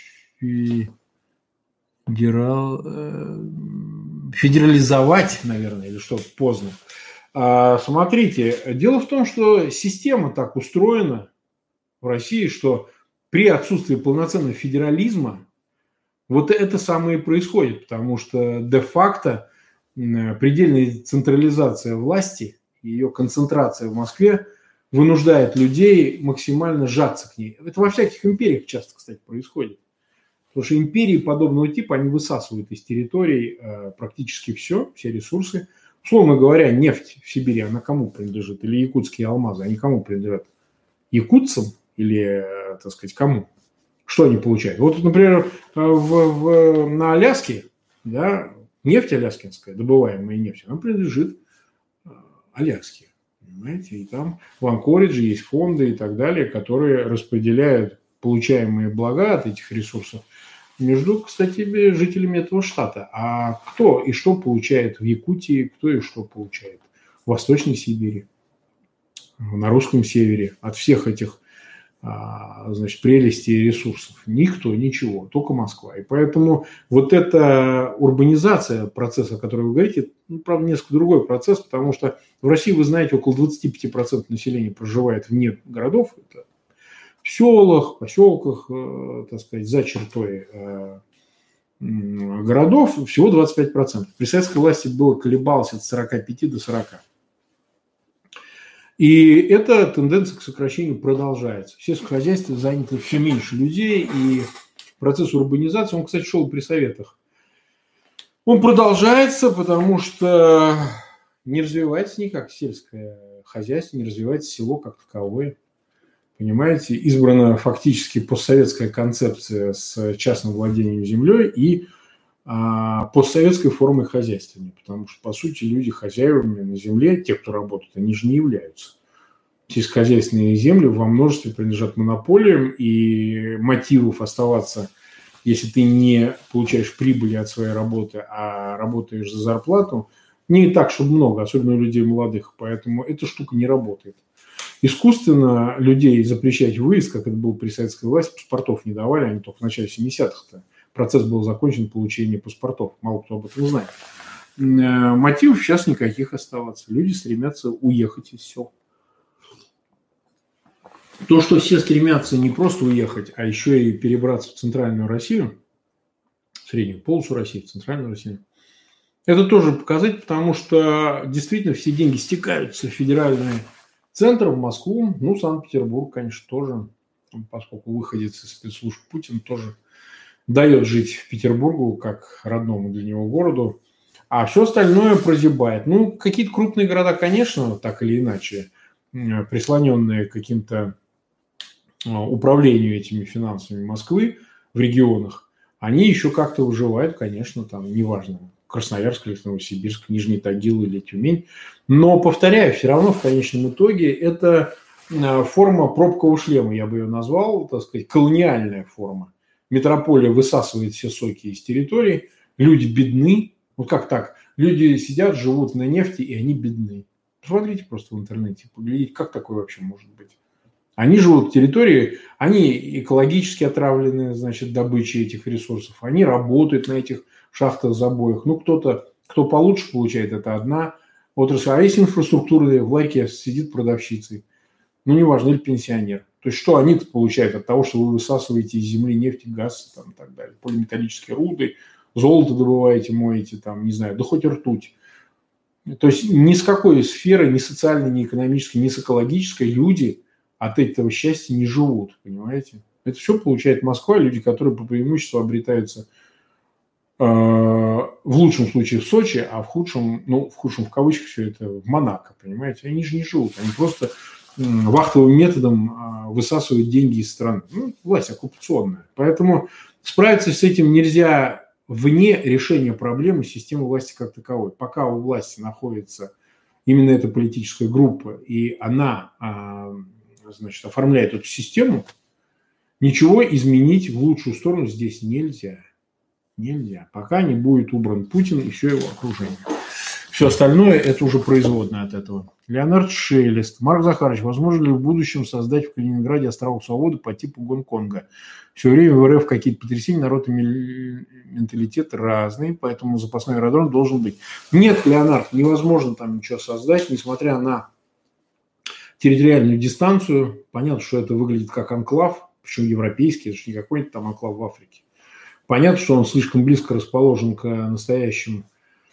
федерал... федерализовать, наверное, или что, поздно. А, смотрите, дело в том, что система так устроена в России, что при отсутствии полноценного федерализма вот это самое и происходит, потому что де-факто предельная централизация власти, ее концентрация в Москве вынуждает людей максимально сжаться к ней. Это во всяких империях часто, кстати, происходит. Потому что империи подобного типа, они высасывают из территорий э, практически все, все ресурсы. Условно говоря, нефть в Сибири, она кому принадлежит? Или якутские алмазы, они кому принадлежат? Якутцам или, э, так сказать, кому? Что они получают? Вот, например, в, в, на Аляске, да, нефть аляскинская, добываемая нефть, она принадлежит Аляске. Понимаете? И там в Анкоридже есть фонды и так далее, которые распределяют получаемые блага от этих ресурсов между, кстати, жителями этого штата. А кто и что получает в Якутии, кто и что получает в Восточной Сибири, на Русском Севере от всех этих, значит, прелестей и ресурсов? Никто, ничего, только Москва. И поэтому вот эта урбанизация процесса, о котором вы говорите, ну, правда, несколько другой процесс, потому что в России, вы знаете, около двадцать пять процентов населения проживает вне городов, это в селах, поселках, э, так сказать, за чертой э, городов, всего двадцать пять процентов. При советской власти было колебалось от сорока пяти до сорока. И эта тенденция к сокращению продолжается. В сельском хозяйстве занято все меньше людей, и процесс урбанизации, он, кстати, шел при советах. Он продолжается, потому что не развивается никак сельское хозяйство, не развивается село как таковое. Понимаете, избрана фактически постсоветская концепция с частным владением землей и а, постсоветской формой хозяйствования, потому что, по сути, люди хозяевами на земле, те, кто работают, они же не являются. Сельскохозяйственные земли во множестве принадлежат монополиям, и мотивов оставаться, если ты не получаешь прибыли от своей работы, а работаешь за зарплату, не так, чтобы много, особенно у людей молодых, поэтому эта штука не работает. Искусственно людей запрещать выезд, как это было при советской власти, паспортов не давали, они только в начале семидесятых-то. Процесс был закончен получением паспортов, мало кто об этом знает. Мотивов сейчас никаких оставаться. Люди стремятся уехать из сел. То, что все стремятся не просто уехать, а еще и перебраться в центральную Россию, в среднюю полосу России, в центральную Россию, это тоже показатель, потому что действительно все деньги стекаются в федеральный центр, в Москву, ну, Санкт-Петербург, конечно, тоже, поскольку выходец из спецслужб Путин тоже дает жить в Петербургу как родному для него городу, а все остальное прозябает. Ну, какие-то крупные города, конечно, так или иначе, прислоненные к каким-то управлению этими финансами Москвы в регионах, они еще как-то выживают, конечно, там, неважно, Красноярск или Новосибирск, Нижний Тагил или Тюмень. Но, повторяю, все равно в конечном итоге это форма пробкового шлема, я бы ее назвал, так сказать, колониальная форма. Метрополия высасывает все соки из территории, люди бедны. Вот как так? Люди сидят, живут на нефти, и они бедны. Посмотрите просто в интернете, поглядите, как такое вообще может быть. Они живут в территории, они экологически отравлены, значит, добычей этих ресурсов. Они работают на этих шахтах, забоях. Ну, кто-то, кто получше получает, это одна отрасль. А есть инфраструктура, в ларьке сидит продавщицей. Ну, неважно, или пенсионер. То есть, что они-то получают от того, что вы высасываете из земли нефть, газ там, и так далее, полиметаллические руды, золото добываете, моете, там, не знаю, да хоть ртуть. То есть, ни с какой сферы, ни социальной, ни экономической, ни с экологической люди от этого счастья не живут, понимаете? Это все получает Москва, люди, которые по преимуществу обретаются э, в лучшем случае в Сочи, а в худшем, ну, в худшем в кавычках все это в Монако, понимаете? Они же не живут, они просто вахтовым методом высасывают деньги из страны. Ну, власть оккупационная. Поэтому справиться с этим нельзя вне решения проблемы системы власти как таковой. Пока у власти находится именно эта политическая группа, и она, значит, оформляет эту систему, ничего изменить в лучшую сторону здесь нельзя. Нельзя. Пока не будет убран Путин и все его окружение. Все остальное – это уже производное от этого. Леонард Шелест. Марк Захарович, возможно ли в будущем создать в Калининграде островок свободы по типу Гонконга? Все время в РФ какие-то потрясения, народ и менталитет разный, поэтому запасной аэродром должен быть. Нет, Леонард, невозможно там ничего создать, несмотря на территориальную дистанцию. Понятно, что это выглядит как анклав, причем европейский, это же не какой-то там анклав в Африке. Понятно, что он слишком близко расположен к настоящим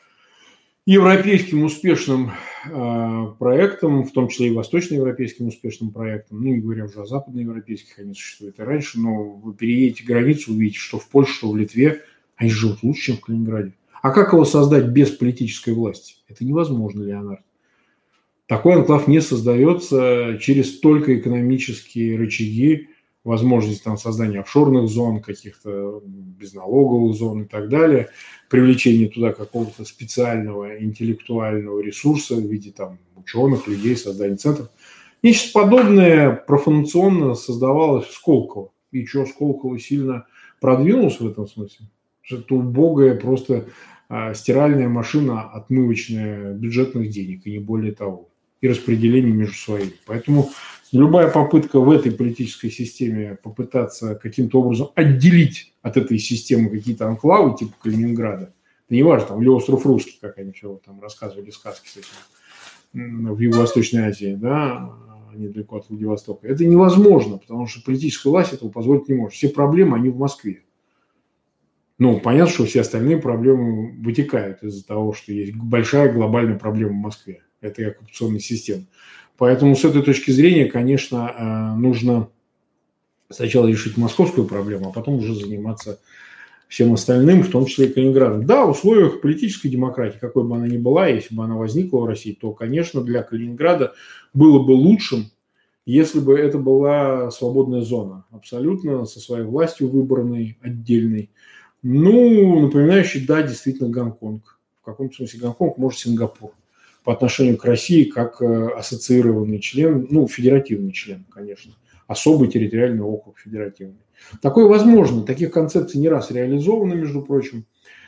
европейским успешным э, проектам, в том числе и восточноевропейским успешным проектам, ну, не говоря уже о западноевропейских, они существуют и раньше, но вы переедете границу, увидите, что в Польше, что в Литве, они живут лучше, чем в Калининграде. А как его создать без политической власти? Это невозможно, Леонард. Такой анклав не создается через только экономические рычаги, возможность там создания офшорных зон, каких-то безналоговых зон и так далее, привлечение туда какого-то специального интеллектуального ресурса в виде там ученых, людей, создания центров. Нечто подобное профанационно создавалось в Сколково. И что, Сколково сильно продвинулся в этом смысле? Это убогая просто а, стиральная машина, отмывочная бюджетных денег, и не более того. И распределение между своими. Поэтому любая попытка в этой политической системе попытаться каким-то образом отделить от этой системы какие-то анклавы типа Калининграда, это не важно, там, или остров Русский, как они все там рассказывали сказки с этим, в Юго-Восточной Азии, да, недалеко от Владивостока. Это невозможно, потому что политическая власть этого позволить не может. Все проблемы, они в Москве. Ну, понятно, что все остальные проблемы вытекают из-за того, что есть большая глобальная проблема в Москве. Это и оккупационная система. Поэтому с этой точки зрения, конечно, нужно сначала решить московскую проблему, а потом уже заниматься всем остальным, в том числе и Калининградом. Да, в условиях политической демократии, какой бы она ни была, если бы она возникла в России, то, конечно, для Калининграда было бы лучшим, если бы это была свободная зона, абсолютно со своей властью выбранной, отдельной. Ну, напоминающий, да, действительно Гонконг. В каком-то смысле Гонконг, может, Сингапур. По отношению к России как ассоциированный член, ну, федеративный член, конечно, особый территориальный округ федеративный. Такое возможно, таких концепций не раз реализовано, между прочим,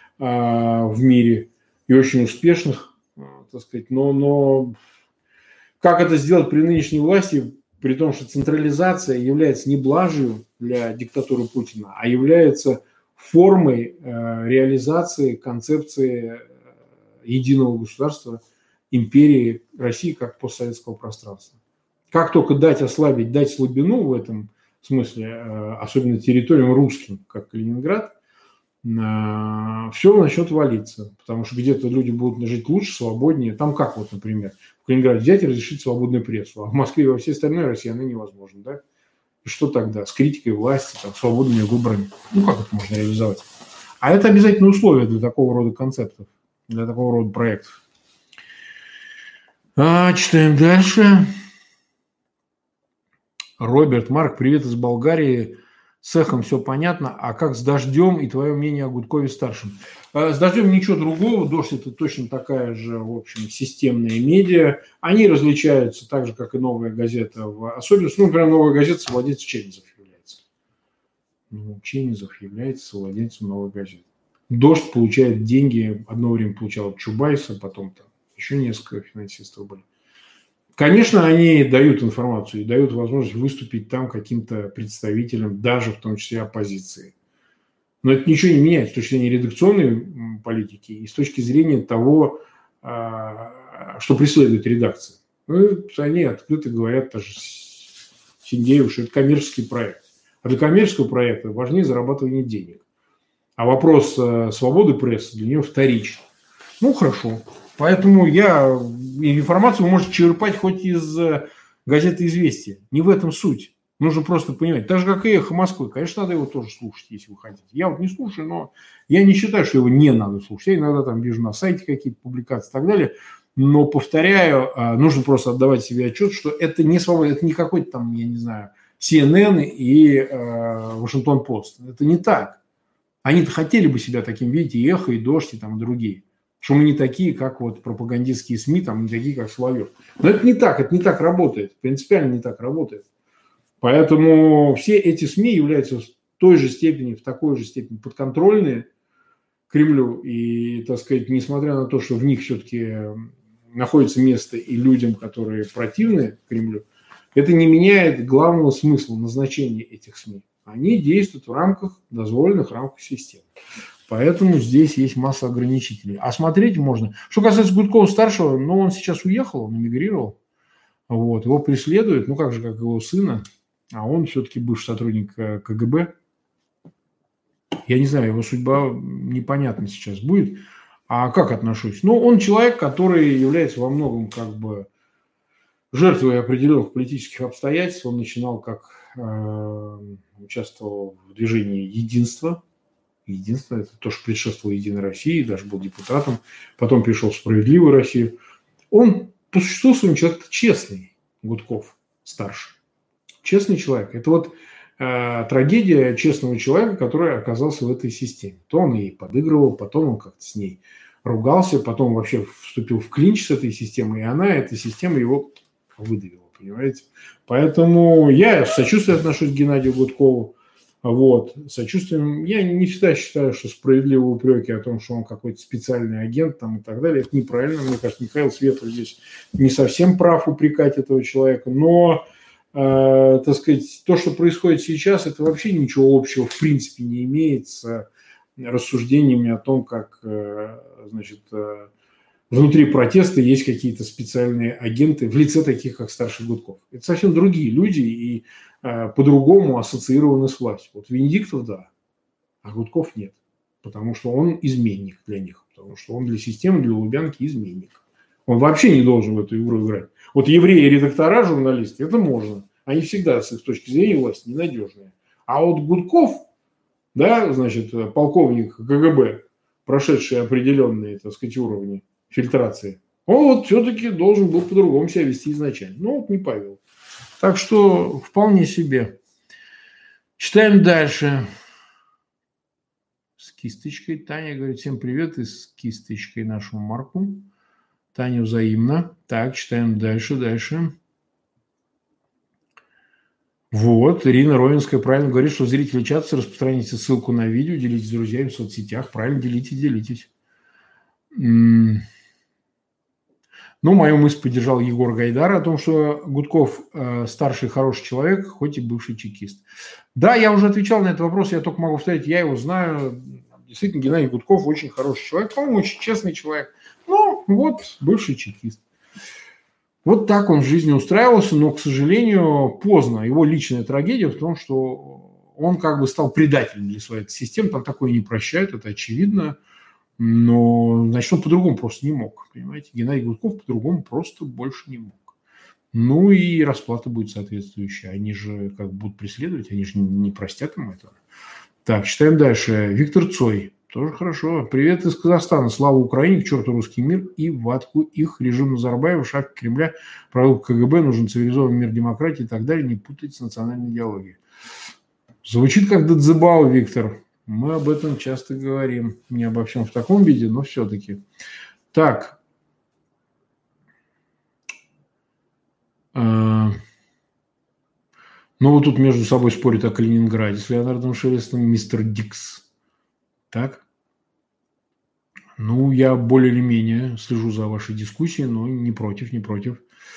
в мире и очень успешных, так сказать, но, но как это сделать при нынешней власти, при том, что централизация является не блажью для диктатуры Путина, а является формой реализации концепции единого государства, империи России как постсоветского пространства. Как только дать ослабить, дать слабину в этом смысле, особенно территориям русским, как Калининград, все начнет валиться. Потому что где-то люди будут жить лучше, свободнее. Там как вот, например, в Калининграде взять и разрешить свободную прессу, а в Москве и во всей остальной России она невозможна. Да? И что тогда? С критикой власти, там, свободными выборами. Ну, как это можно реализовать? А это обязательное условие для такого рода концептов, для такого рода проектов. А, читаем дальше. Роберт, Марк, привет из Болгарии. С эхом все понятно, а как с Дождем и твое мнение о Гудкове-старшем? С Дождем ничего другого, Дождь – это точно такая же, в общем, системная медиа. Они различаются так же, как и Новая газета. В особенности, ну, например, Новая газета совладелец Чернизов является. Ну, Чернизов является совладельцем Новой газеты. Дождь получает деньги, одно время получал от Чубайса, потом там еще несколько финансистов были. Конечно, они дают информацию и дают возможность выступить там каким-то представителям, даже в том числе оппозиции. Но это ничего не меняет с точки зрения редакционной политики и с точки зрения того, что преследует редакция. Ну, они открыто говорят, даже Синдееву, что это коммерческий проект. А для коммерческого проекта важнее зарабатывание денег. А вопрос свободы прессы для нее вторичен. Ну, хорошо. Поэтому я информацию вы можете черпать хоть из газеты «Известия». Не в этом суть. Нужно просто понимать. Так же, как и «Эхо Москвы». Конечно, надо его тоже слушать, если вы хотите. Я вот не слушаю, но я не считаю, что его не надо слушать. Я иногда там вижу на сайте какие-то публикации и так далее. Но, повторяю, нужно просто отдавать себе отчет, что это не свобода, это не какой-то там, я не знаю, Си Эн Эн и Вашингтон-Пост. Это не так. Они-то хотели бы себя таким видеть, и «Эхо», и «Дождь», и там и другие. Что мы не такие, как вот пропагандистские СМИ, там, не такие, как Соловьев. Но это не так, это не так работает. Принципиально не так работает. Поэтому все эти СМИ являются в той же степени, в такой же степени подконтрольные Кремлю. И, так сказать, несмотря на то, что в них все-таки находится место и людям, которые противны Кремлю, это не меняет главного смысла, назначения этих СМИ. Они действуют в рамках, дозволенных рамках системы. Поэтому здесь есть масса ограничителей. А смотреть можно. Что касается Гудкова-старшего, ну, он сейчас уехал, он эмигрировал. Вот, его преследуют, ну, как же, как его сына. А он все-таки бывший сотрудник Ка Гэ Бэ. Я не знаю, его судьба непонятна сейчас будет. А как отношусь? Ну, он человек, который является во многом как бы жертвой определенных политических обстоятельств. Он начинал как э, участвовал в движении «Единство». Единство – это то, что предшествовало «Единой России», даже был депутатом, потом пришел в «Справедливую Россию». Он по существу своему человек честный, Гудков старший. Честный человек. Это вот э, трагедия честного человека, который оказался в этой системе. То он ей подыгрывал, потом он как-то с ней ругался, потом вообще вступил в клинч с этой системой, и она, эта система его выдавила, понимаете? Поэтому я с сочувствием отношусь к Геннадию Гудкову. Вот, сочувствием. Я не всегда считаю, что справедливые упреки о том, что он какой-то специальный агент там, и так далее, это неправильно. Мне кажется, Михаил Светлов здесь не совсем прав упрекать этого человека. Но, э, так сказать, то, что происходит сейчас, это вообще ничего общего в принципе не имеет с рассуждениями о том, как, э, значит, э, внутри протеста есть какие-то специальные агенты в лице таких, как старший Гудков. Это совсем другие люди и э, по-другому ассоциированы с властью. Вот Венедиктов – да, а Гудков – нет. Потому что он изменник для них. Потому что он для системы, для Лубянки изменник. Он вообще не должен в эту игру играть. Вот евреи, редактора, журналисты – это можно. Они всегда, с их точки зрения, власти ненадежные. А вот Гудков, да, значит, полковник Ка Гэ Бэ, прошедший определенные, так сказать, уровни фильтрации, он вот все-таки должен был по-другому себя вести изначально. Но вот не повел. Так что вполне себе. Читаем дальше. С кисточкой. Таня говорит, всем привет, и с кисточкой нашему Марку. Таня взаимно. Так, читаем дальше, дальше. Вот, Ирина Ровенская правильно говорит, что зрители чата, распространите ссылку на видео, делитесь с друзьями в соцсетях. Правильно, делитесь, делитесь. Ну, мою мысль поддержал Егор Гайдар о том, что Гудков э, старший хороший человек, хоть и бывший чекист. Да, я уже отвечал на этот вопрос, я только могу повторить, я его знаю. Действительно, Геннадий Гудков очень хороший человек, по-моему, очень честный человек. Ну, вот, бывший чекист. Вот так он в жизни устраивался, но, к сожалению, поздно. Его личная трагедия в том, что он как бы стал предателем для своей системы, там такое не прощают, это очевидно. Но, значит, он по-другому просто не мог, понимаете. Геннадий Гудков по-другому просто больше не мог. Ну и расплата будет соответствующая. Они же как будут преследовать, они же не простят им этого. Так, читаем дальше. Виктор Цой. Тоже хорошо. Привет из Казахстана. Слава Украине, к черту русский мир и в атаку их. Режим Назарбаева, шаг Кремля, продукт Ка Гэ Бэ, нужен цивилизованный мир, демократии и так далее. Не путать с национальной идеологией. Звучит как Дадзебао, Виктор. Мы об этом часто говорим. Не обо всем в таком виде, но все-таки. Так. А... Ну, вот тут между собой спорят о Калининграде с Леонардом Шелестом, мистер Дикс. Так. Ну, я более или менее слежу за вашей дискуссией, но не против, не против.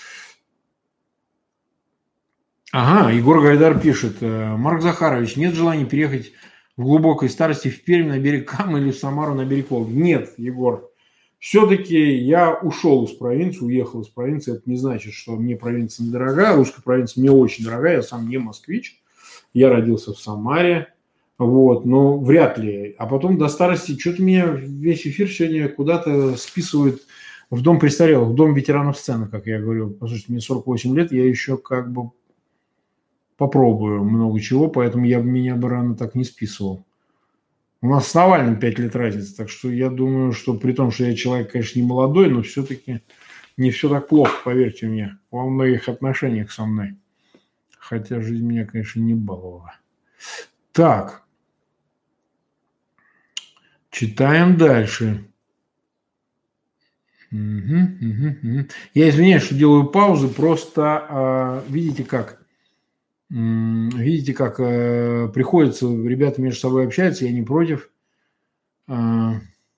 Ага, Егор Гайдар пишет. Марк Захарович, нет желания переехать в глубокой старости в Пермь на берег Камы или в Самару на берег Волги? Нет, Егор. Все-таки я ушел из провинции, уехал из провинции. Это не значит, что мне провинция недорогая. Русская провинция мне очень дорогая. Я сам не москвич. Я родился в Самаре. Вот, но вряд ли. А потом до старости что-то меня весь эфир сегодня куда-то списывает в дом престарелых, в дом ветеранов сцены, как я говорил. Послушайте, мне сорок восемь лет, я еще как бы попробую много чего, поэтому я бы меня бы рано так не списывал. У нас с Навальным пять лет разница, так что я думаю, что при том, что я человек, конечно, не молодой, но все-таки не все так плохо, поверьте мне, во многих отношениях со мной. Хотя жизнь меня, конечно, не баловала. Так. Читаем дальше. Угу, угу, угу. Я извиняюсь, что делаю паузы, просто э, видите как, видите как э, приходится, ребята между собой общаются, я не против. Э,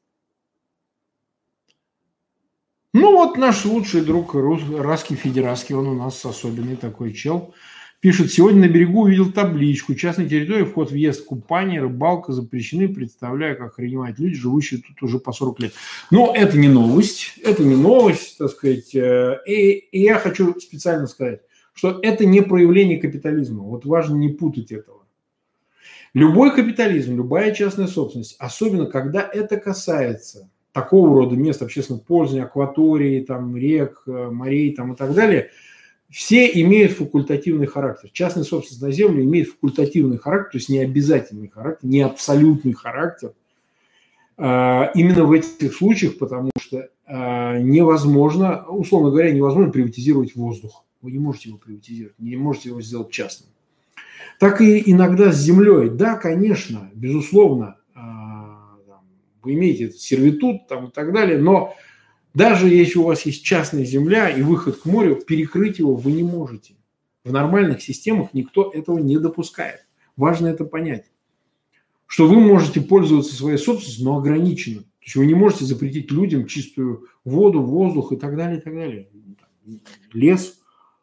ну вот наш лучший друг Раски Федераски, он у нас особенный такой чел. Пишет, сегодня на берегу увидел табличку. Частной территории, вход-въезд, купание, рыбалка запрещены. Представляю, как охреневают люди, живущие тут уже по сорок лет. Но это не новость. Это не новость, так сказать. И, и я хочу специально сказать, что это не проявление капитализма. Вот важно не путать этого. Любой капитализм, любая частная собственность, особенно когда это касается такого рода мест общественного пользования, акватории, там, рек, морей там, и так далее – все имеют факультативный характер. Частная собственность на землю имеет факультативный характер, то есть не обязательный характер, не абсолютный характер. Именно в этих случаях, потому что невозможно, условно говоря, невозможно приватизировать воздух. Вы не можете его приватизировать, не можете его сделать частным. Так и иногда с землей. Да, конечно, безусловно, вы имеете этот сервитут там, и так далее, но даже если у вас есть частная земля и выход к морю, перекрыть его вы не можете. В нормальных системах никто этого не допускает. Важно это понять. Что вы можете пользоваться своей собственностью, но ограниченно. То есть вы не можете запретить людям чистую воду, воздух и так далее, и так далее. Лес.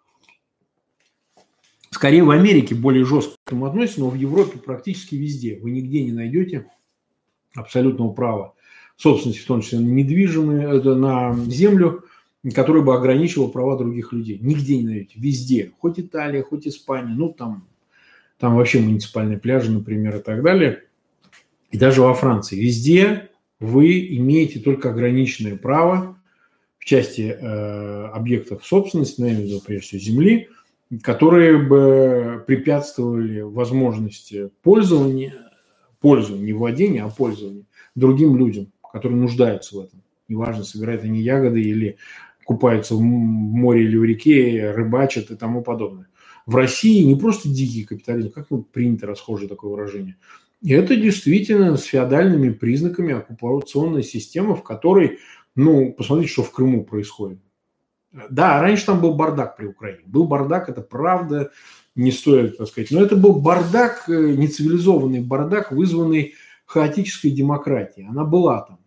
Скорее в Америке более жестко к этому относятся, но в Европе практически везде. Вы нигде не найдете абсолютного права собственности, в том числе на недвижимые, это на землю, которая бы ограничивала права других людей. Нигде не найдете, везде. Хоть Италия, хоть Испания, ну там, там вообще муниципальные пляжи, например, и так далее. И даже во Франции. Везде вы имеете только ограниченное право в части э, объектов собственности, я имею в виду, прежде всего, земли, которые бы препятствовали возможности пользования, пользования, не владения, а пользования другим людям, которые нуждаются в этом. Неважно, собирают они ягоды или купаются в море или в реке, рыбачат и тому подобное. В России не просто дикий капитализм, как ну, принято расхожее такое выражение. И это действительно с феодальными признаками оккупационная система, в которой, ну, посмотрите, что в Крыму происходит. Да, раньше там был бардак при Украине. Был бардак, это правда, не стоит, так сказать. Но это был бардак, нецивилизованный бардак, вызванный хаотической демократией. Она была там.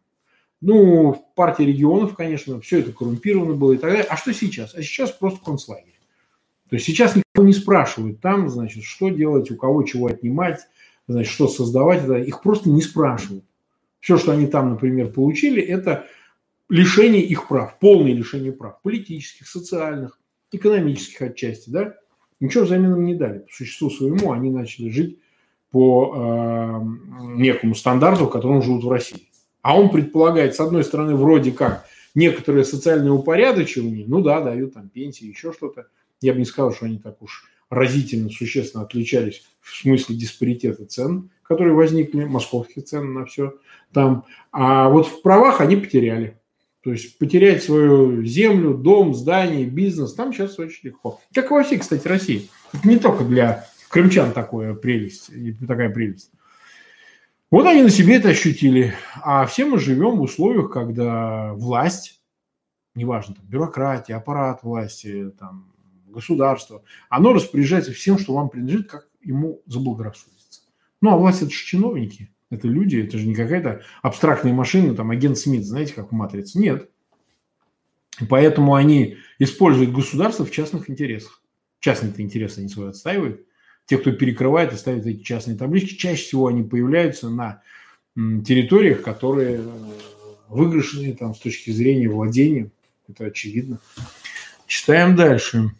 Ну, в партии регионов, конечно, все это коррумпировано было и так далее. А что сейчас? А сейчас просто концлагерь. То есть сейчас никого не спрашивают там, значит, что делать, у кого чего отнимать, значит, что создавать. Их просто не спрашивают. Все, что они там, например, получили, это лишение их прав, полное лишение прав. Политических, социальных, экономических отчасти, да. Ничего взамен им не дали. По существу своему они начали жить по э, некому стандарту, в котором живут в России. А он предполагает, с одной стороны, вроде как некоторое социальное упорядочивание, ну да, дают там пенсии, еще что-то. Я бы не сказал, что они так уж разительно, существенно отличались в смысле диспаритета цен, которые возникли, московских цен на все там. А вот в правах они потеряли. То есть потерять свою землю, дом, здание, бизнес, там сейчас очень легко. Как и во всей, кстати, России. Это не только для крымчан такое прелесть, такая прелесть. Вот они на себе это ощутили. А все мы живем в условиях, когда власть, неважно, там, бюрократия, аппарат власти, там, государство, оно распоряжается всем, что вам принадлежит, как ему заблагорассудится. Ну, а власть – это же чиновники, это люди, это же не какая-то абстрактная машина, там, агент Смит, знаете, как в «Матрице». Нет. И поэтому они используют государство в частных интересах. Частные-то интересы они свои отстаивают. Те, кто перекрывает и ставит эти частные таблички, чаще всего они появляются на территориях, которые выигрышные там, с точки зрения владения. Это очевидно. Читаем дальше.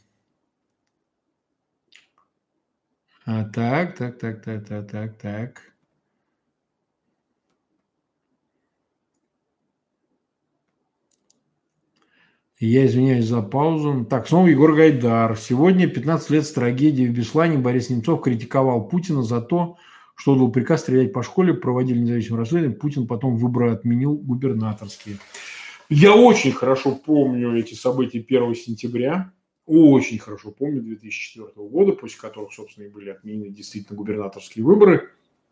А, так, так, так, так, так, так, так. Я извиняюсь за паузу. Так, снова Егор Гайдар. Сегодня пятнадцать лет с трагедии в Беслане. Борис Немцов критиковал Путина за то, что дал приказ стрелять по школе, проводили независимое расследование. Путин потом выборы отменил губернаторские. Я очень хорошо помню эти события первого сентября. Очень хорошо помню две тысячи четвёртого года, после которых, собственно, и были отменены действительно губернаторские выборы.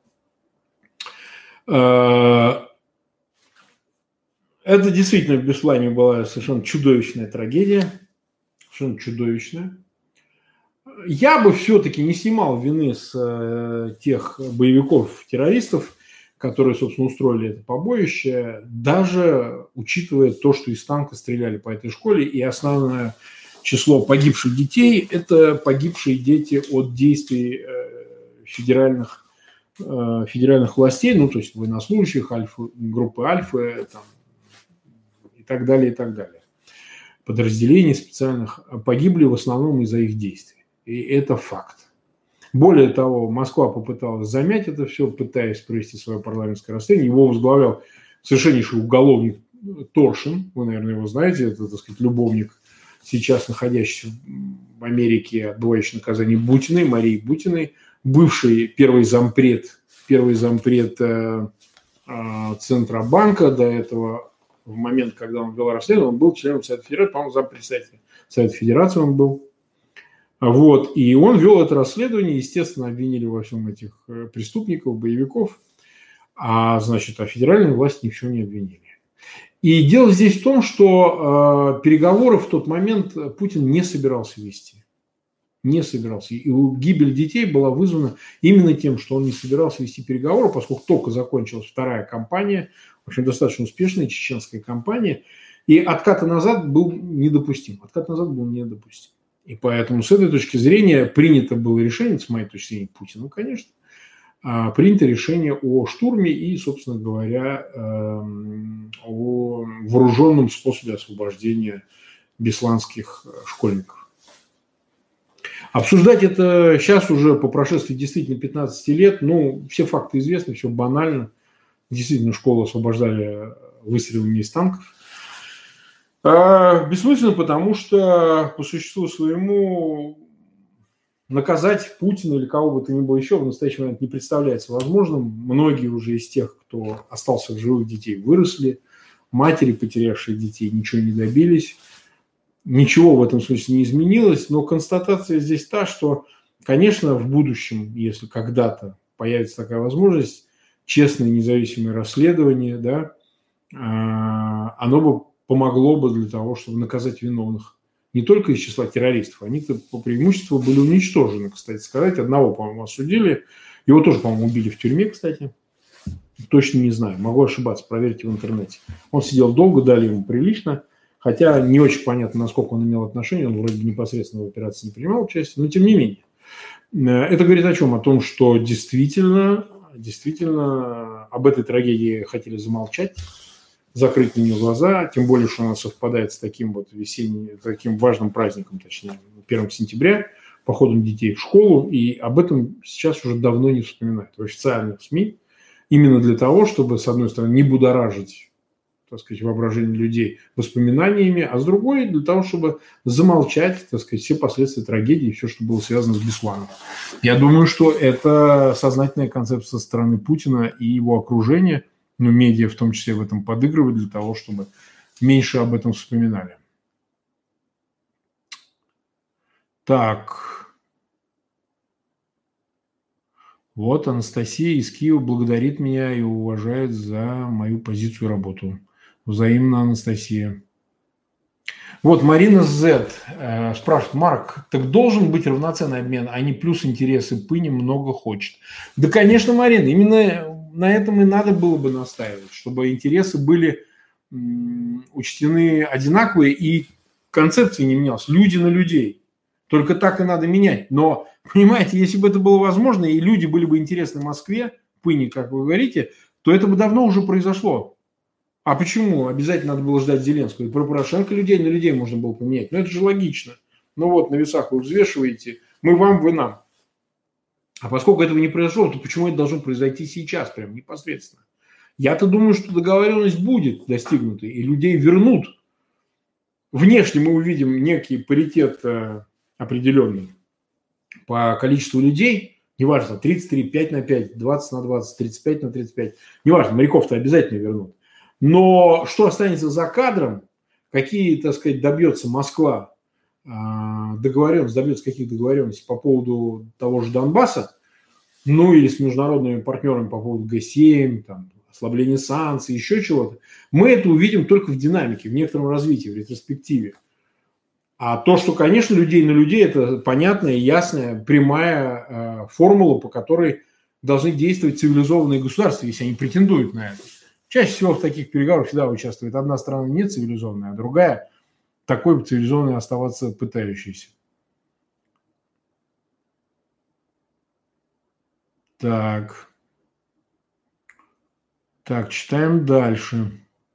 Это действительно в Беслане была совершенно чудовищная трагедия. Совершенно чудовищная. Я бы все-таки не снимал вины с э, тех боевиков-террористов, которые, собственно, устроили это побоище, даже учитывая то, что из танка стреляли по этой школе, и основное число погибших детей – это погибшие дети от действий э, федеральных, э, федеральных властей, ну, то есть военнослужащих, альфа, группы Альфа, там, и так далее, и так далее. Подразделений специальных погибли в основном из-за их действий. И это факт. Более того, Москва попыталась замять это все, пытаясь провести свое парламентское расследование. Его возглавлял совершеннейший уголовник Торшин. Вы, наверное, его знаете. Это, так сказать, любовник, сейчас находящийся в Америке, отбывающий наказание Бутиной, Марии Бутиной, бывший первый зампред, первый зампред э, э, Центробанка до этого. В момент, когда он вел расследование, он был членом Совета Федерации, по-моему, зампредседателя Совета Федерации он был. Вот. И он вел это расследование, естественно, обвинили во всем этих преступников, боевиков, а, значит, а федеральную власть ни в чем не обвинили. И дело здесь в том, что э, переговоры в тот момент Путин не собирался вести. Не собирался. И гибель детей была вызвана именно тем, что он не собирался вести переговоры, поскольку только закончилась вторая кампания, в общем, достаточно успешная чеченская кампания, и отката назад был недопустим. Откат назад был недопустим. И поэтому с этой точки зрения принято было решение, с моей точки зрения Путина, конечно, принято решение о штурме и, собственно говоря, о вооруженном способе освобождения бесланских школьников. Обсуждать это сейчас уже по прошествии действительно пятнадцати лет, ну, все факты известны, все банально. Действительно, школу освобождали выстрелами из танков. Бессмысленно, потому что по существу своему наказать Путина или кого бы то ни было еще в настоящий момент не представляется возможным. Многие уже из тех, кто остался в живых детей, выросли. Матери, потерявшие детей, ничего не добились. Ничего в этом смысле не изменилось. Но констатация здесь та, что, конечно, в будущем, если когда-то появится такая возможность, честное независимое расследование, да, оно бы помогло бы для того, чтобы наказать виновных не только из числа террористов. Они-то по преимуществу были уничтожены, кстати сказать. Одного, по-моему, осудили. Его тоже, по-моему, убили в тюрьме, кстати. Точно не знаю. Могу ошибаться. Проверьте в интернете. Он сидел долго, дали ему прилично. Хотя не очень понятно, насколько он имел отношение. Он вроде бы непосредственно в операции не принимал участие. Но тем не менее. Это говорит о чем? О том, что действительно, действительно об этой трагедии хотели замолчать, закрыть на нее глаза, тем более, что она совпадает с таким вот весенним, таким важным праздником, точнее, первого сентября, походом детей в школу, и об этом сейчас уже давно не вспоминают в официальных СМИ, именно для того, чтобы, с одной стороны, не будоражить, так сказать, воображение людей воспоминаниями, а с другой, для того, чтобы замолчать, так сказать, все последствия трагедии, все, что было связано с Бесланом. Я думаю, что это сознательная концепция со стороны Путина и его окружения, но медиа в том числе в этом подыгрывают для того, чтобы меньше об этом вспоминали. Так. Вот Анастасия из Киева благодарит меня и уважает за мою позицию и работу. Взаимно, Анастасия. Вот Марина З. э, спрашивает: Марк, так должен быть равноценный обмен, а не плюс интересы Пыни много хочет? Да, конечно, Марина, именно на этом и надо было бы настаивать, чтобы интересы были м, учтены одинаковые и концепция не менялась. Люди на людей. Только так и надо менять. Но, понимаете, если бы это было возможно, и люди были бы интересны Москве, Пыни, как вы говорите, то это бы давно уже произошло. А почему обязательно надо было ждать Зеленского? И про Порошенко людей на людей можно было поменять. Ну, это же логично. Ну вот, на весах вы взвешиваете, мы вам, вы нам. А поскольку этого не произошло, то почему это должно произойти сейчас, прям непосредственно? Я-то думаю, что договоренность будет достигнута, и людей вернут. Внешне мы увидим некий паритет определенный по количеству людей, неважно, тридцать три, пять на пять, двадцать на двадцать, тридцать пять на тридцать пять, неважно, моряков-то обязательно вернут. Но что останется за кадром, какие, так сказать, добьется Москва, договоренность, добьется каких договоренностей по поводу того же Донбасса, ну или с международными партнерами по поводу Гэ семь, там, ослабления санкций, еще чего-то, мы это увидим только в динамике, в некотором развитии, в ретроспективе. А то, что, конечно, людей на людей, это понятная, ясная, прямая э, формула, по которой должны действовать цивилизованные государства, если они претендуют на это. Чаще всего в таких переговорах всегда участвует одна страна не цивилизованная, а другая такой цивилизованной оставаться пытающейся. Так. Так, читаем дальше.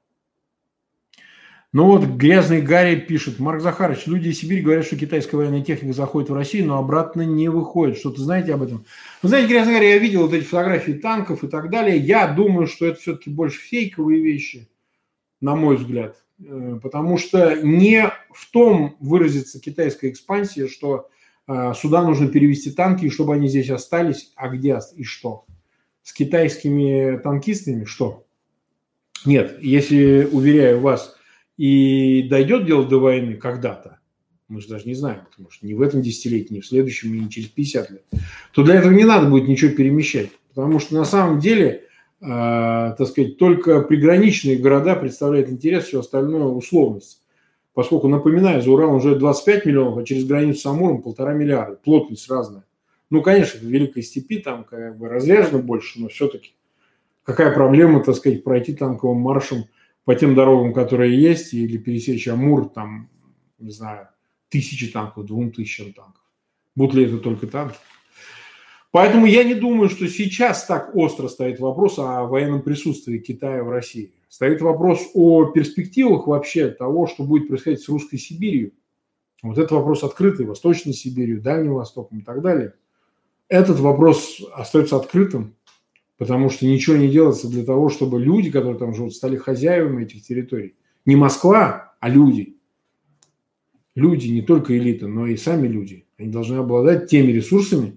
Ну вот грязный Гарри пишет: Марк Захарович, люди из Сибири говорят, что китайская военная техника заходит в Россию, но обратно не выходит. Что-то знаете об этом? Вы знаете, грязный Гарри, я видел вот эти фотографии танков и так далее. Я думаю, что это все-таки больше фейковые вещи, на мой взгляд. Потому что не в том выразится китайская экспансия, что сюда нужно перевести танки, чтобы они здесь остались, а где и что? С китайскими танкистами что? Нет, если, уверяю вас, и дойдет дело до войны когда-то, мы же даже не знаем, потому что ни в этом десятилетии, ни в следующем, ни через пятьдесят лет, то для этого не надо будет ничего перемещать. Потому что на самом деле, э, так сказать, только приграничные города представляют интерес, все остальное условность. Поскольку, напоминаю, за Уралом уже двадцать пять миллионов, а через границу с Амуром полтора миллиарда. Плотность разная. Ну, конечно, в Великой Степи там как бы разряжено больше, но все-таки какая проблема, так сказать, пройти танковым маршем по тем дорогам, которые есть, или пересечь Амур, там, не знаю, тысячи танков, двум тысячам танков. Будут ли это только танки? Поэтому я не думаю, что сейчас так остро стоит вопрос о военном присутствии Китая в России. Стоит вопрос о перспективах вообще того, что будет происходить с Русской Сибирью. Вот этот вопрос открытый, Восточной Сибирью, Дальним Востоком и так далее. Этот вопрос остается открытым, потому что ничего не делается для того, чтобы люди, которые там живут, стали хозяевами этих территорий. Не Москва, а люди. Люди, не только элита, но и сами люди. Они должны обладать теми ресурсами,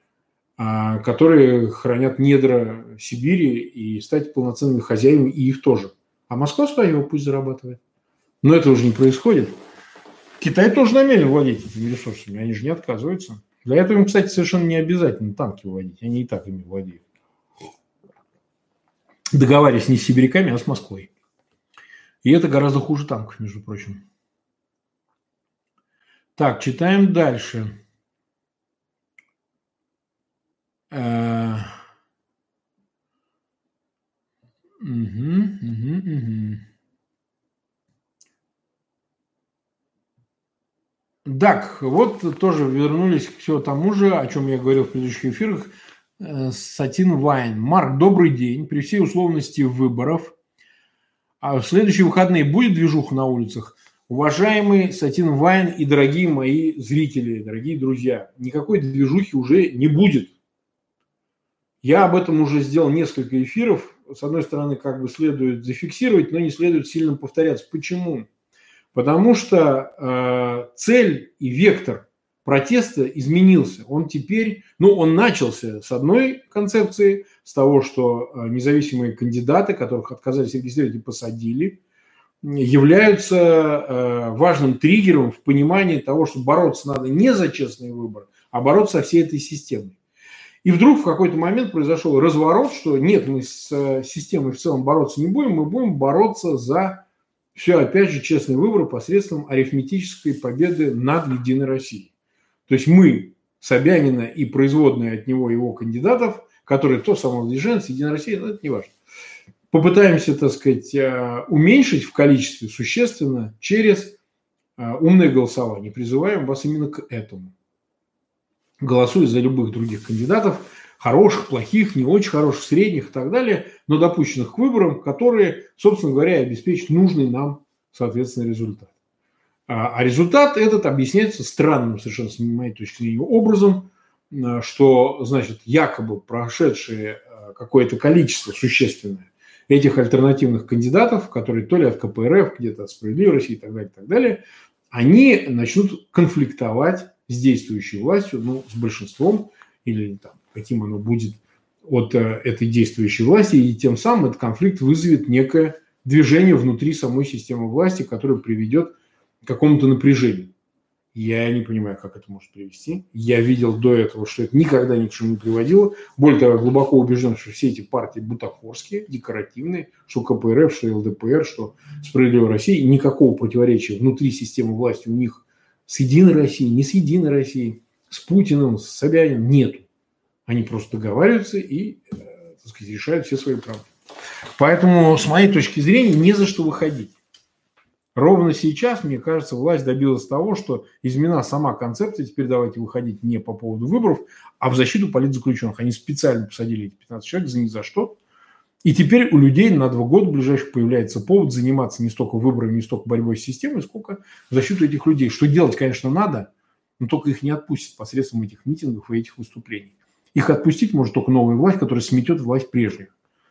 которые хранят недра Сибири, и стать полноценными хозяевами, и их тоже. А Москва свое пусть зарабатывает. Но это уже не происходит. Китай тоже намерен владеть этими ресурсами, они же не отказываются. Для этого им, кстати, совершенно не обязательно танки владеть, они и так ими владеют. Договариваясь не с сибиряками, а с Москвой. И это гораздо хуже танков, между прочим. Так, читаем дальше. Угу, угу, угу. Так, вот тоже вернулись к все тому же, о чем я говорил в предыдущих эфирах. Сатин Вайн. Марк, добрый день. При всей условности выборов, а в следующие выходные будет движуха на улицах? Уважаемый Сатин Вайн и дорогие мои зрители, дорогие друзья, никакой движухи уже не будет. Я об этом уже сделал несколько эфиров. С одной стороны, как бы следует зафиксировать, но не следует сильно повторяться. Почему? Потому что э, цель и вектор протеста изменился. Он теперь, ну, он начался с одной концепции, с того, что э, независимые кандидаты, которых отказались регистрировать и посадили, являются э, важным триггером в понимании того, что бороться надо не за честный выбор, а бороться со всей этой системой. И вдруг в какой-то момент произошел разворот, что нет, мы с системой в целом бороться не будем, мы будем бороться за все, опять же, честные выборы посредством арифметической победы над Единой Россией. То есть мы, Собянина и производные от него его кандидатов, которые то самовыдвиженцы, Единая Россия, ну, это не важно, попытаемся, так сказать, уменьшить в количестве существенно через умное голосование. Призываем вас именно к этому. Голосуя за любых других кандидатов, хороших, плохих, не очень хороших, средних и так далее, но допущенных к выборам, которые, собственно говоря, обеспечат нужный нам, соответственно, результат. А результат этот объясняется странным, совершенно с моей точки зрения, образом, что, значит, якобы прошедшее какое-то количество существенное этих альтернативных кандидатов, которые то ли от ка пэ эр эф, где-то от «Справедливой России» и так далее, и так далее, они начнут конфликтовать с действующей властью, ну, с большинством, или там, каким оно будет от э, этой действующей власти, и тем самым этот конфликт вызовет некое движение внутри самой системы власти, которое приведет к какому-то напряжению. Я не понимаю, как это может привести. Я видел до этого, что это никогда ни к чему не приводило. Более того, я глубоко убежден, что все эти партии бутафорские, декоративные, что ка пэ эр эф, что эл дэ пэ эр, что «Справедливая Россия», никакого противоречия внутри системы власти у них с Единой Россией, не с Единой Россией, с Путиным, с Собяниным нету. Они просто договариваются и, так сказать, решают все свои проблемы. Поэтому, с моей точки зрения, не за что выходить. Ровно сейчас, мне кажется, власть добилась того, что изменена сама концепция, теперь давайте выходить не по поводу выборов, а в защиту политзаключенных. Они специально посадили эти пятнадцать человек за ни за что. И теперь у людей на два года ближайших появляется повод заниматься не столько выборами, не столько борьбой с системой, сколько защитой этих людей. Что делать, конечно, надо, но только их не отпустят посредством этих митингов и этих выступлений. Их отпустить может только новая власть, которая сметет власть прежних.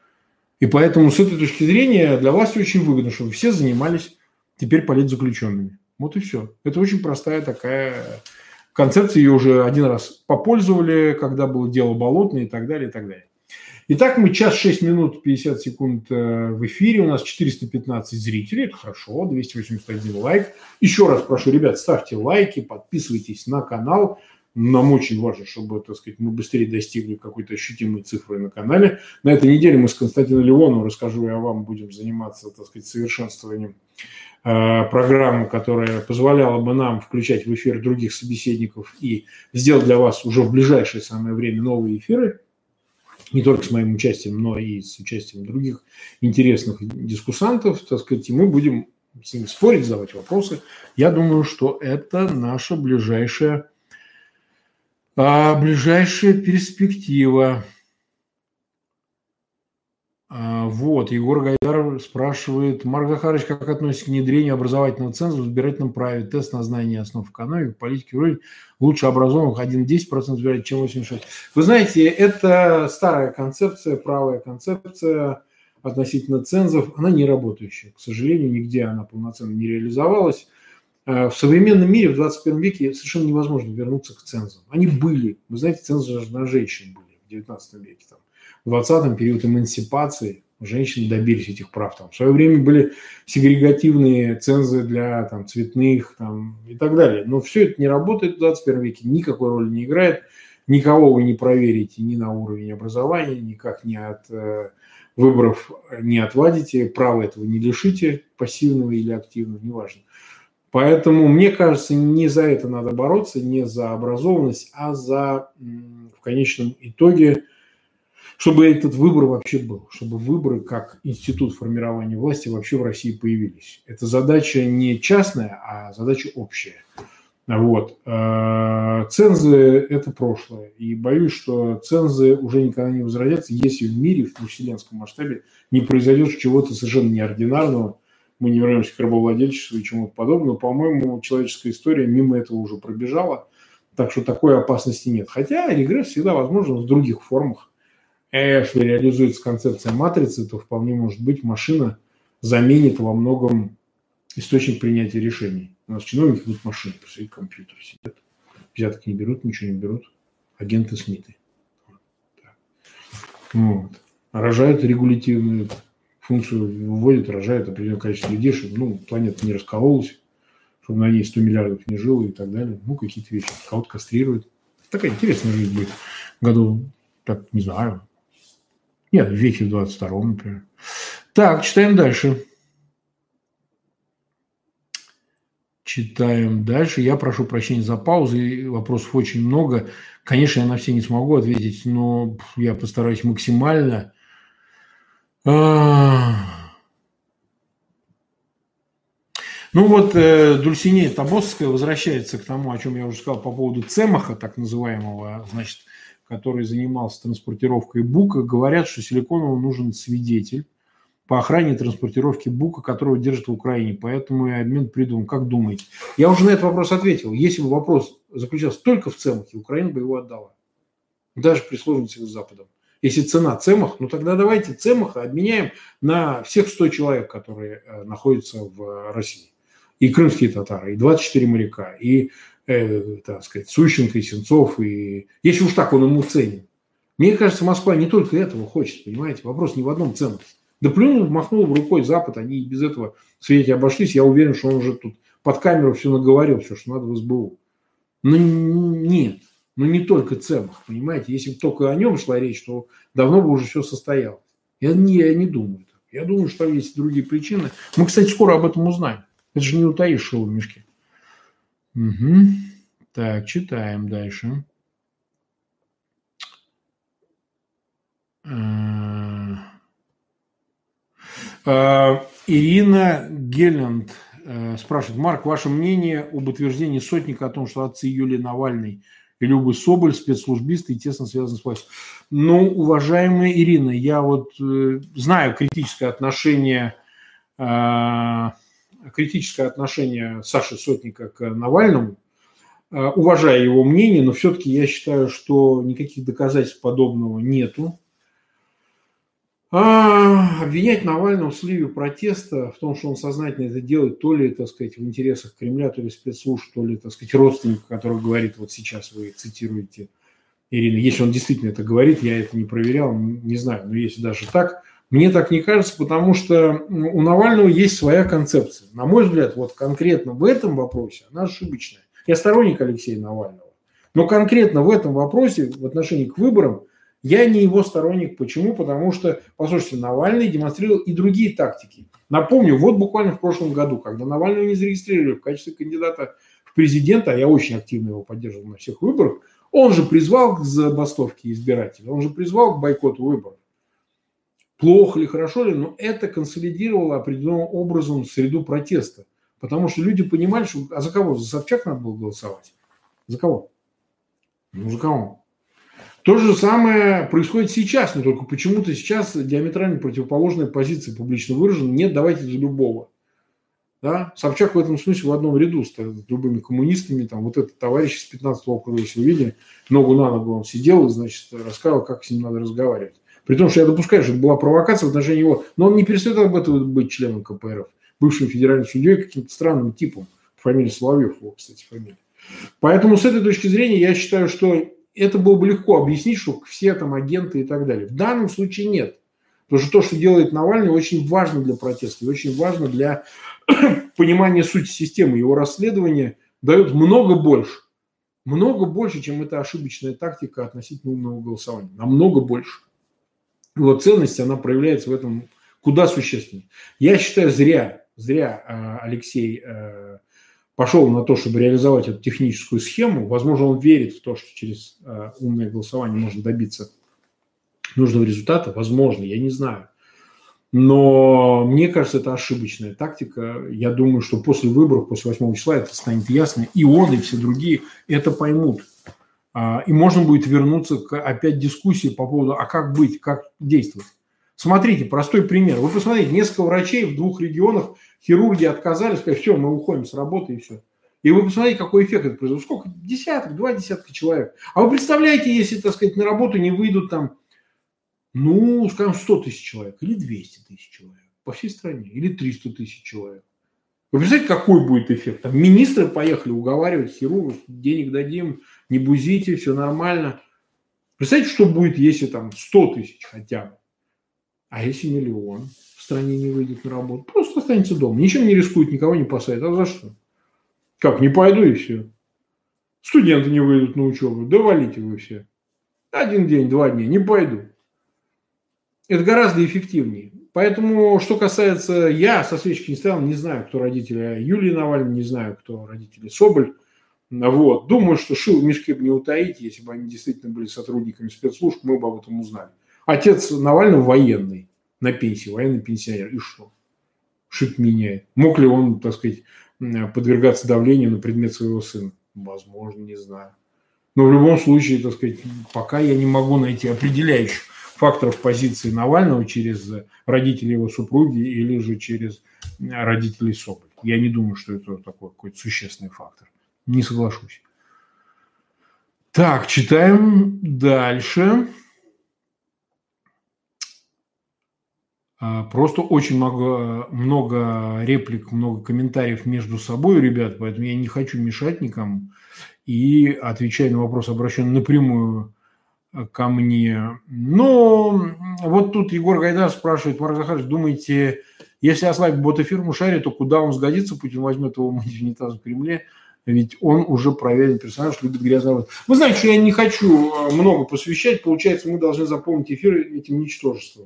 И поэтому с этой точки зрения для власти очень выгодно, чтобы все занимались теперь политзаключенными. Вот и все. Это очень простая такая концепция. Ее уже один раз попользовали, когда было дело Болотное и так далее, и так далее. Итак, мы час шесть минут пятьдесят секунд в эфире. У нас четыреста пятнадцать зрителей. Это хорошо. двести восемьдесят один лайк. Еще раз прошу, ребят, ставьте лайки, подписывайтесь на канал. Нам очень важно, чтобы, так сказать, мы быстрее достигли какой-то ощутимой цифры на канале. На этой неделе мы с Константином Леоновым, расскажу я вам, будем заниматься, так сказать, совершенствованием э, программы, которая позволяла бы нам включать в эфир других собеседников и сделать для вас уже в ближайшее самое время новые эфиры. Не только с моим участием, но и с участием других интересных дискуссантов, так сказать, и мы будем с ними спорить, задавать вопросы. Я думаю, что это наша ближайшая А ближайшая перспектива. А, вот, Егор Гайдар спрашивает, Марк Захарович, как относится к внедрению образовательного ценза в избирательном праве? Тест на знание основ экономики, политики, вроде лучше образованных один целых десять сотых процента избирателей, чем восемьдесят шесть процентов. Вы знаете, это старая концепция, правая концепция относительно цензов. Она не работающая. К сожалению, нигде она полноценно не реализовалась. В современном мире в двадцать первом веке совершенно невозможно вернуться к цензам. Они были. Вы знаете, цензы на женщин были в девятнадцатом веке. Там. В двадцатом период эмансипации женщины добились этих прав. Там. В свое время были сегрегативные цензы для там, цветных там, и так далее. Но все это не работает в двадцать первом веке, никакой роли не играет. Никого вы не проверите ни на уровень образования, никак не от э, выборов не отвадите. Права этого не лишите, пассивного или активного, неважно. Поэтому, мне кажется, не за это надо бороться, не за образованность, а за, в конечном итоге, чтобы этот выбор вообще был, чтобы выборы как институт формирования власти вообще в России появились. Это задача не частная, а задача общая. Вот. Цензы – это прошлое. И боюсь, что цензы уже никогда не возродятся, если в мире, в вселенском масштабе не произойдет чего-то совершенно неординарного. Мы не вернемся к рабовладельчеству и чему-то подобному. По-моему, человеческая история мимо этого уже пробежала, так что такой опасности нет. Хотя регресс всегда возможен в других формах. Если реализуется концепция матрицы, то вполне может быть машина заменит во многом источник принятия решений. У нас чиновники будут машины, посреди компьютера сидят, взяток не берут, ничего не берут. Агенты Смиты. Вот. Рожают регулятивную функцию, вводят, рожают определенное количество людей, чтобы ну, планета не раскололась, чтобы на ней сто миллиардов не жило и так далее. Ну, какие-то вещи. Кого-то кастрируют. Такая интересная жизнь будет году Так, не знаю. Нет, в веке двадцать втором, например. Так, читаем дальше. Читаем дальше. Я прошу прощения за паузу. Вопросов очень много. Конечно, я на все не смогу ответить, но я постараюсь максимально. Ну вот э, Дульсинея Тобосская возвращается к тому, о чем я уже сказал по поводу Цемаха, так называемого, значит, который занимался транспортировкой бука. Говорят, что Силиконову нужен свидетель по охране транспортировки бука, которого держат в Украине. Поэтому и обмен придуман. Как думаете? Я уже на этот вопрос ответил. Если бы вопрос заключался только в Цемахе, Украина бы его отдала. Даже при сложностях с Западом. Если цена Цемах, ну тогда давайте Цемаха обменяем на всех сто человек, которые э, находятся в России. И крымские татары, и двадцать четыре моряка, и, э, так сказать, Сущенко, и Сенцов, и... Если уж так он ему ценен. Мне кажется, Москва не только этого хочет, понимаете? Вопрос не в одном Цемахе. Да плюнул, махнул в рукой Запад, они и без этого в свете обошлись. Я уверен, что он уже тут под камеру все наговорил, все, что надо в СБУ. Но нет, ну не только Цемах, понимаете? Если бы только о нем шла речь, то давно бы уже все состоялось. Я не, я не думаю так. Я думаю, что есть другие причины. Мы, кстати, скоро об этом узнаем. Это же не утаишь шоу в мешке. Угу. Так, читаем дальше. Ирина Гелланд спрашивает: Марк, ваше мнение об утверждении Сотника о том, что отцы Юлии Навальной и Любы Соболь спецслужбисты и тесно связаны с властью? Ну, уважаемая Ирина, я вот э, знаю критическое отношение, э, критическое отношение Саши Сотника к Навальному, э, уважаю его мнение, но все-таки я считаю, что никаких доказательств подобного нету. А, обвинять Навального в сливе протеста, в том, что он сознательно это делает, то ли, так сказать, в интересах Кремля, то ли спецслужб, то ли, так сказать, родственник, который говорит, вот сейчас вы цитируете, Ирина, если он действительно это говорит, я это не проверял, не знаю, но если даже так, мне так не кажется, потому что у Навального есть своя концепция. На мой взгляд, вот конкретно в этом вопросе она ошибочная. Я сторонник Алексея Навального, но конкретно в этом вопросе, в отношении к выборам, я не его сторонник. Почему? Потому что, послушайте, Навальный демонстрировал и другие тактики. Напомню, вот буквально в прошлом году, когда Навального не зарегистрировали в качестве кандидата в президента, а я очень активно его поддерживал на всех выборах, он же призвал к забастовке избирателей, он же призвал к бойкоту выборов. Плохо ли, хорошо ли, но это консолидировало определенным образом среду протеста. Потому что люди понимали, что... А за кого? За Собчак надо было голосовать? За кого? Ну, за кого? То же самое происходит сейчас, но только почему-то сейчас диаметрально противоположная позиция публично выражена. Нет, давайте за любого. Да? Собчак в этом смысле в одном ряду с любыми коммунистами. Там, вот этот товарищ из пятнадцатого округа, если вы видели, ногу на ногу он сидел и, значит, рассказывал, как с ним надо разговаривать. При том, что я допускаю, что это была провокация в отношении его, но он не перестает об этом быть членом ка пэ эр эф, бывшим федеральным судьей, каким-то странным типом. Фамилия Соловьев, его, кстати, фамилия. Поэтому с этой точки зрения я считаю, что это было бы легко объяснить, что все там агенты и так далее. В данном случае нет. Потому что то, что делает Навальный, очень важно для протеста, и очень важно для понимания сути системы. Его расследование дает много больше. Много больше, чем эта ошибочная тактика относительно умного голосования. Намного больше. Его ценность, она проявляется в этом куда существеннее. Я считаю, зря, зря э, Алексей... Э, пошел на то, чтобы реализовать эту техническую схему. Возможно, он верит в то, что через э, умное голосование можно добиться нужного результата. Возможно, я не знаю. Но мне кажется, это ошибочная тактика. Я думаю, что после выборов, после восьмого числа это станет ясно. И он, и все другие это поймут. А, и можно будет вернуться к опять дискуссии по поводу, а как быть, как действовать. Смотрите, простой пример. Вы посмотрите, несколько врачей в двух регионах, хирурги отказались, сказали, все, мы уходим с работы и все. И вы посмотрите, какой эффект это произвело. Сколько? Десяток, два десятка человек. А вы представляете, если, так сказать, на работу не выйдут там, ну, скажем, сто тысяч человек или двести тысяч человек по всей стране, или триста тысяч человек. Вы представляете, какой будет эффект? Там министры поехали уговаривать хирургов, денег дадим, не бузите, все нормально. Представляете, что будет, если там сто тысяч хотя бы? А если миллион в стране не выйдет на работу? Просто останется дома. Ничем не рискует, никого не посадит. А за что? Как, не пойду и все. Студенты не выйдут на учебу. Да валите вы все. Один день, два дня, не пойду. Это гораздо эффективнее. Поэтому, что касается, я со свечки не стоял, не знаю, кто родители Юлии Навальной, не знаю, кто родители Соболь. Вот. Думаю, что шил в мешке бы не утаить, если бы они действительно были сотрудниками спецслужб, мы бы об этом узнали. Отец Навального военный, на пенсии, военный пенсионер. И что? Шик меняет. Мог ли он, так сказать, подвергаться давлению на предмет своего сына? Возможно, не знаю. Но в любом случае, так сказать, пока я не могу найти определяющих факторов позиции Навального через родителей его супруги или же через родителей Соболь. Я не думаю, что это такой какой-то существенный фактор. Не соглашусь. Так, читаем дальше. Просто очень много, много реплик, много комментариев между собой, ребят, поэтому я не хочу мешать никому. И отвечаю на вопрос, обращенный напрямую ко мне. Но вот тут Егор Гайдар спрашивает: Марк Захарович, думаете, если ослабить ботафирму Шари, то куда он сгодится? Путин возьмет его мыть в унитаз в Кремле, ведь он уже проверенный персонаж, любит грязный работу. Вы знаете, что я не хочу много посвящать, получается, мы должны заполнить эфир этим ничтожеством.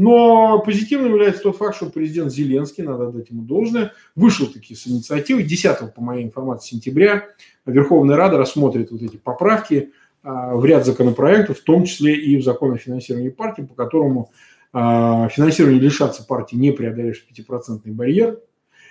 Но позитивным является тот факт, что президент Зеленский, надо отдать ему должное, вышел таки с инициативой. десятого, по моей информации, сентября Верховная Рада рассмотрит вот эти поправки в ряд законопроектов, в том числе и в закон о финансировании партий, по которому финансирование лишаться партии, не преодолевших пятипроцентный барьер.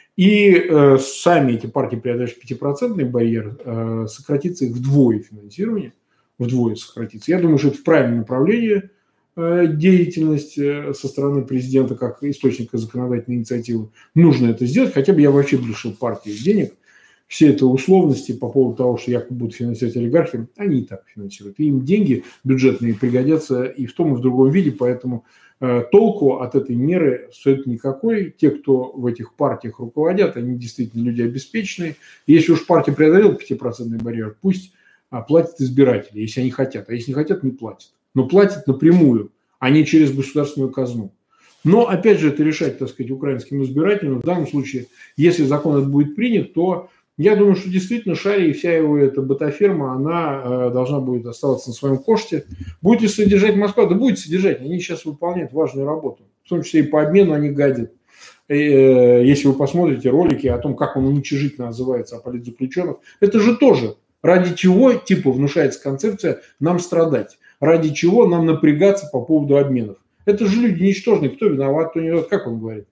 И э, сами эти партии, преодолевшие пятипроцентный барьер, э, сократится их вдвое финансирование, вдвое сократится. Я думаю, что это в правильном направлении э, деятельность э, со стороны президента как источника законодательной инициативы. Нужно это сделать, хотя бы я вообще бы лишил партии денег. Все это условности по поводу того, что якобы будут финансировать олигархи, они и так финансируют. И им деньги бюджетные пригодятся и в том, и в другом виде, поэтому э, толку от этой меры абсолютно никакой. Те, кто в этих партиях руководят, они действительно люди обеспеченные. Если уж партия преодолела пятипроцентный барьер, пусть а, платят избиратели, если они хотят. А если не хотят, не платят. Но платят напрямую, а не через государственную казну. Но, опять же, это решать, так сказать, украинским избирателям. В данном случае, если закон этот будет принят, то я думаю, что действительно Шари и вся его эта ботаферма, она э, должна будет оставаться на своем коште. Будет ли содержать Москва? Да будет содержать. Они сейчас выполняют важную работу. В том числе и по обмену они гадят. И, э, если вы посмотрите ролики о том, как он уничижительно отзывается о политзаключенных, это же тоже ради чего, типа, внушается концепция нам страдать. Ради чего нам напрягаться по поводу обменов. Это же люди ничтожные. Кто виноват, кто не виноват. Как он говорит?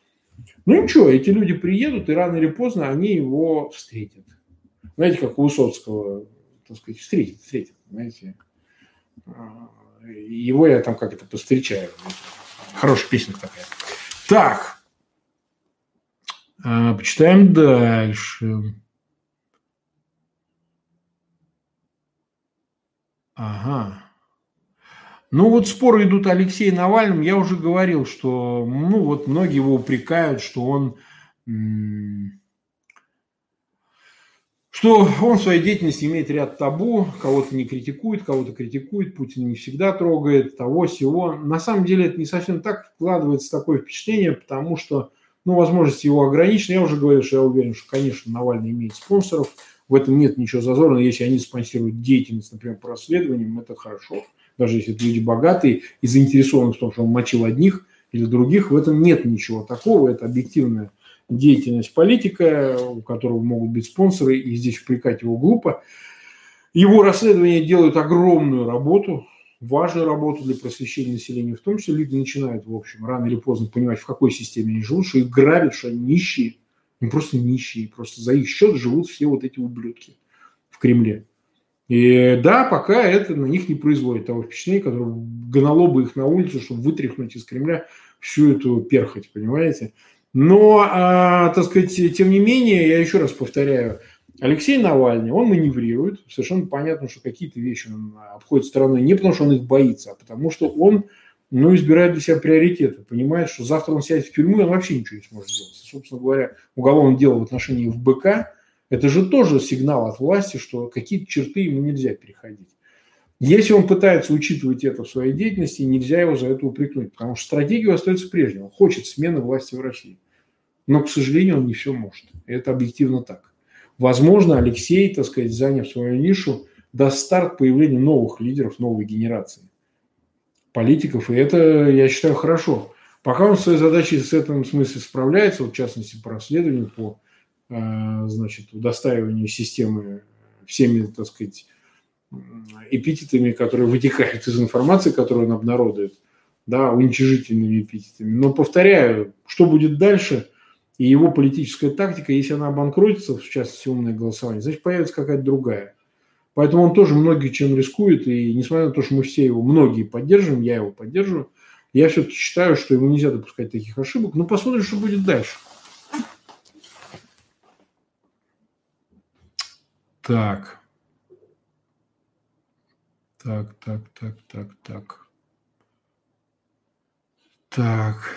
Ну ничего, эти люди приедут, и рано или поздно они его встретят. Знаете, как у Высоцкого, так сказать, встретят, встретят, знаете. Его я там как это повстречаю. Хорошая песня такая. Так, почитаем дальше. Ага. Ну вот споры идут о Алексее Навальном. Я уже говорил, что ну вот многие его упрекают, что он, что он в своей деятельности имеет ряд табу, кого-то не критикует, кого-то критикует, Путин не всегда трогает, того, сего. На самом деле это не совсем так, вкладывается такое впечатление, потому что ну, возможности его ограничены. Я уже говорил, что я уверен, что, конечно, Навальный имеет спонсоров, в этом нет ничего зазорного. Если они спонсируют деятельность, например, по расследованиям, это хорошо. Даже если это люди богатые и заинтересованы в том, что он мочил одних или других, в этом нет ничего такого. Это объективная деятельность политика, у которого могут быть спонсоры, и здесь упрекать его глупо. Его расследования делают огромную работу, важную работу для просвещения населения. В том числе люди начинают, в общем, рано или поздно понимать, в какой системе они живут, что их грабят, что они нищие. Они просто нищие, просто за их счет живут все вот эти ублюдки в Кремле. И да, пока это на них не производит того впечатления, которое гнало бы их на улицу, чтобы вытряхнуть из Кремля всю эту перхоть, понимаете. Но, а, так сказать, тем не менее, я еще раз повторяю, Алексей Навальный, он маневрирует. Совершенно понятно, что какие-то вещи он обходит стороной не потому, что он их боится, а потому что он ну, избирает для себя приоритеты. Понимает, что завтра он сядет в тюрьму, и он вообще ничего не сможет сделать. Собственно говоря, уголовное дело в отношении эф бэ ка – это же тоже сигнал от власти, что какие-то черты ему нельзя переходить. Если он пытается учитывать это в своей деятельности, нельзя его за это упрекнуть, потому что стратегия остается прежней. Он хочет смены власти в России. Но, к сожалению, он не все может. Это объективно так. Возможно, Алексей, так сказать, заняв свою нишу, даст старт появлению новых лидеров, новой генерации политиков. И это, я считаю, хорошо. Пока он своей задачей в этом смысле справляется, вот в частности по расследованию, по значит, удостаиванию системы всеми, так сказать, эпитетами, которые вытекают из информации, которую он обнародует, да, уничижительными эпитетами. Но, повторяю, что будет дальше, и его политическая тактика, если она обанкротится, в частности, умное голосование, значит, появится какая-то другая. Поэтому он тоже многие чем рискует, и несмотря на то, что мы все его, многие поддерживаем, я его поддерживаю, я все-таки считаю, что ему нельзя допускать таких ошибок. Но посмотрим, что будет дальше. Так. Так, так, так, так, так. Так.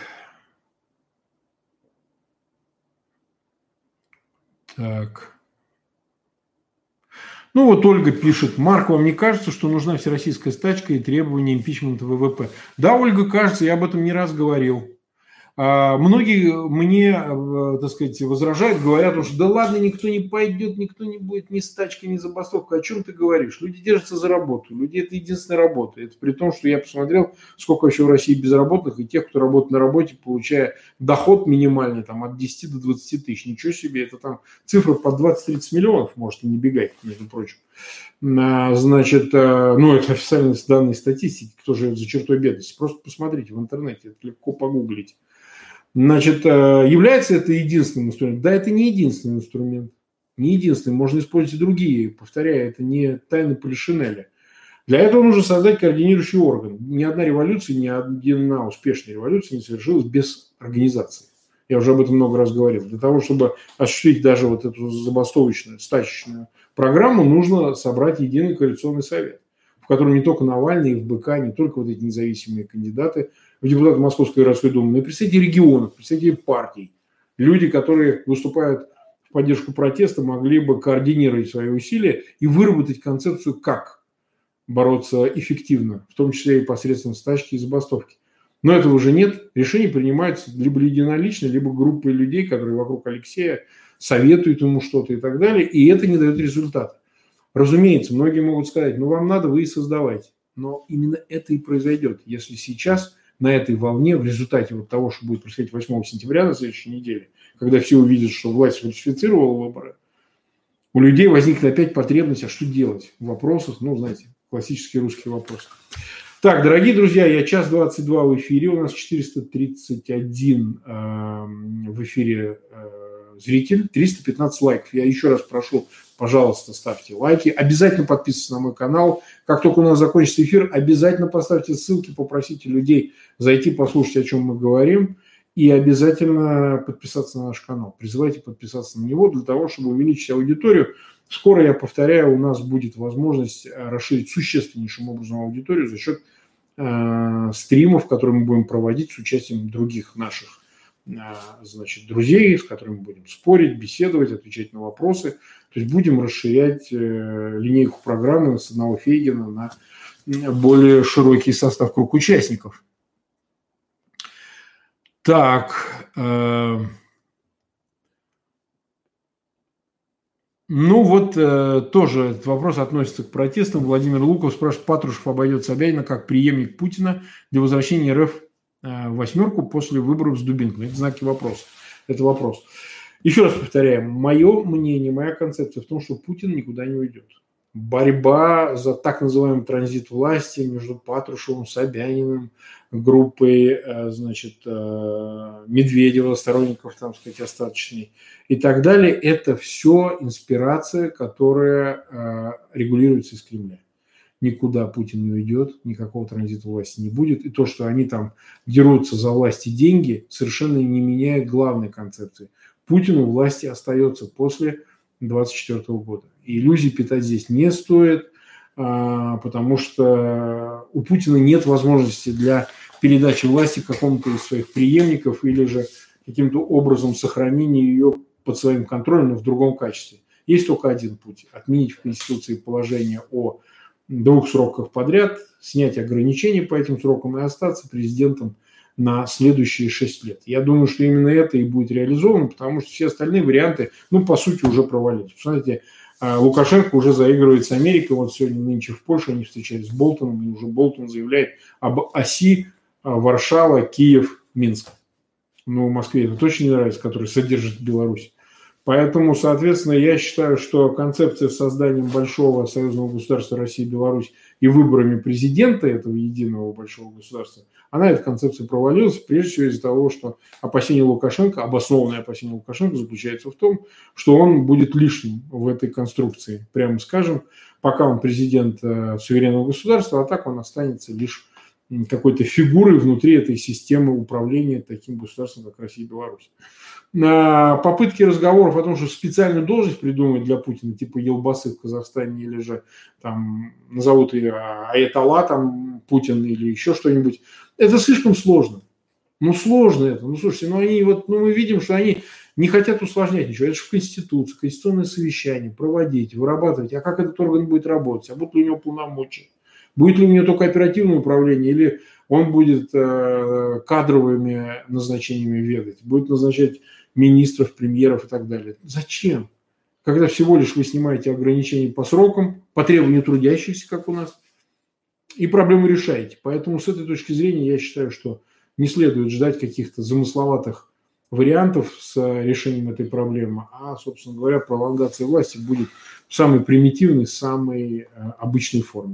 Так. Ну вот Ольга пишет: Марк, вам не кажется, что нужна всероссийская стачка и требование импичмента ВВП? Да, Ольга, кажется, я об этом не раз говорил. Многие мне, так сказать, возражают, говорят, что да ладно, никто не пойдет, никто не будет ни стачки, ни забастовка. О чем ты говоришь? Люди держатся за работу. Люди – это единственная работа. Это при том, что я посмотрел, сколько вообще в России безработных и тех, кто работает на работе, получая доход минимальный там, от десяти до двадцати тысяч. Ничего себе, это там цифра по двадцать-тридцать миллионов, может, и не бегать, между прочим. Значит, ну, это официальные данные статистики, кто живет за чертой бедности. Просто посмотрите в интернете, это легко погуглить. Значит, является это единственным инструментом? Да, это не единственный инструмент. Не единственный. Можно использовать и другие. Повторяю, это не тайны Полишинеля. Для этого нужно создать координирующий орган. Ни одна революция, ни одна успешная революция не совершилась без организации. Я уже об этом много раз говорил. Для того, чтобы осуществить даже вот эту забастовочную, стачечную программу, нужно собрать единый коалиционный совет, в котором не только Навальный, эф бэ ка, не только вот эти независимые кандидаты в депутаты Московской городской думы, но и представители регионов, представители партий, люди, которые выступают в поддержку протеста, могли бы координировать свои усилия и выработать концепцию, как бороться эффективно, в том числе и посредством стачки и забастовки. Но этого уже нет. Решения принимаются либо единолично, либо группой людей, которые вокруг Алексея советуют ему что-то и так далее, и это не дает результата. Разумеется, многие могут сказать, ну вам надо, вы и создавайте. Но именно это и произойдет, если сейчас на этой волне, в результате вот того, что будет происходить восьмого сентября на следующей неделе, когда все увидят, что власть фальсифицировала выборы, у людей возникнет опять потребность, а что делать в вопросах, ну, знаете, классический русский вопрос. Так, дорогие друзья, я час двадцать два в эфире, у нас четыреста тридцать один э, в эфире э, зритель, триста пятнадцать лайков. Я еще раз прошу, пожалуйста, ставьте лайки, обязательно подписывайтесь на мой канал. Как только у нас закончится эфир, обязательно поставьте ссылки, попросите людей зайти послушать, о чем мы говорим, и обязательно подписаться на наш канал. Призывайте подписаться на него для того, чтобы увеличить аудиторию. Скоро, я повторяю, у нас будет возможность расширить существеннейшим образом аудиторию за счет э, стримов, которые мы будем проводить с участием других наших э, значит, друзей, с которыми мы будем спорить, беседовать, отвечать на вопросы. То есть будем расширять э, линейку программы с одного Фейгина на более широкий состав, круг участников. Так, э, ну вот э, тоже этот вопрос относится к протестам. Владимир Луков спрашивает, Патрушев обойдет Собянина как преемник Путина для возвращения эр эф э, в восьмерку после выборов с Дубинкой. Это знаки вопроса. Это вопрос. Еще раз повторяю, мое мнение, моя концепция в том, что Путин никуда не уйдет. Борьба за так называемый транзит власти между Патрушевым, Собяниным, группой, значит, Медведева, сторонников, там сказать, остаточной и так далее, это все инспирация, которая регулируется из Кремля. Никуда Путин не уйдет, никакого транзита власти не будет. И то, что они там дерутся за власть и деньги, совершенно не меняет главной концепции. Путину власти остается после двадцать четвёртого года. И иллюзий питать здесь не стоит, потому что у Путина нет возможности для передачи власти какому-то из своих преемников или же каким-то образом сохранения ее под своим контролем, но в другом качестве. Есть только один путь – отменить в Конституции положение о двух сроках подряд, снять ограничения по этим срокам и остаться президентом на следующие шесть лет. Я думаю, что именно это и будет реализовано, потому что все остальные варианты, ну, по сути, уже провалились. Посмотрите, А Лукашенко уже заигрывает с Америкой. Вот сегодня, нынче в Польше они встречались с Болтоном, и уже Болтон заявляет об оси Варшава, Киев, Минск. Ну, Москве это точно не нравится, который содержит Беларусь. Поэтому, соответственно, я считаю, что концепция с созданием большого союзного государства России и Беларусь и выборами президента этого единого большого государства, она, эта концепция, провалилась, прежде всего из-за того, что опасение Лукашенко, обоснованное опасение Лукашенко заключается в том, что он будет лишним в этой конструкции, прямо скажем, пока он президент суверенного государства, а так он останется лишь какой-то фигурой внутри этой системы управления таким государством, как Россия и Беларусь. На попытки разговоров о том, что специальную должность придумать для Путина, типа Елбасы в Казахстане, или же там назовут ее Аятолла, там Путин или еще что-нибудь, это слишком сложно. Ну, сложно это. Ну, слушайте, ну, они вот, ну, мы видим, что они не хотят усложнять ничего. Это же в Конституции, конституционное совещание проводить, вырабатывать. А как этот орган будет работать? А будут ли у него полномочия? Будет ли у него только оперативное управление, или он будет э, кадровыми назначениями ведать, будет назначать министров, премьеров и так далее. Зачем? Когда всего лишь вы снимаете ограничения по срокам, по требованию трудящихся, как у нас, и проблему решаете. Поэтому с этой точки зрения я считаю, что не следует ждать каких-то замысловатых вариантов с решением этой проблемы, а, собственно говоря, пролонгация власти будет в самой примитивной, самой обычной форме.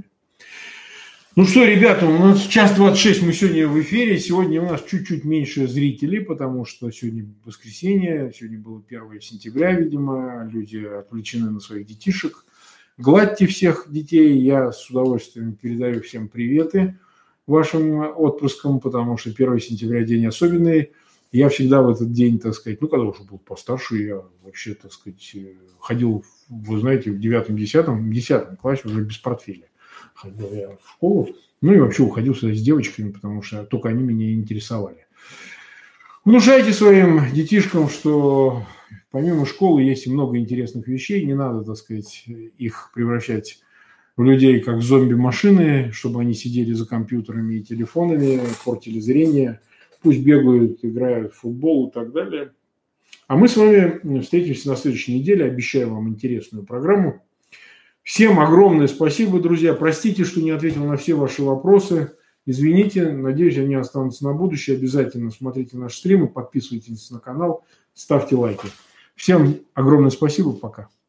Ну что, ребята, у нас час двадцать шесть, мы сегодня в эфире. Сегодня у нас чуть-чуть меньше зрителей, потому что сегодня воскресенье, сегодня было первое сентября, видимо, люди отвлечены на своих детишек. Гладьте всех детей, я с удовольствием передаю всем приветы вашим отпрыскам, потому что первое сентября день особенный. Я всегда в этот день, так сказать, ну, когда уже был постарше, я вообще, так сказать, ходил, вы знаете, в девятом-десятом, десятом классе уже без портфеля. Ходил я в школу, ну и вообще уходил сюда с девочками, потому что только они меня интересовали. Внушайте своим детишкам, что помимо школы есть и много интересных вещей, не надо, так сказать, их превращать в людей как зомби-машины, чтобы они сидели за компьютерами и телефонами, портили зрение, пусть бегают, играют в футбол и так далее. А мы с вами встретимся на следующей неделе, обещаю вам интересную программу. Всем огромное спасибо, друзья. Простите, что не ответил на все ваши вопросы. Извините, надеюсь, они останутся на будущее. Обязательно смотрите наши стримы, подписывайтесь на канал, ставьте лайки. Всем огромное спасибо, пока.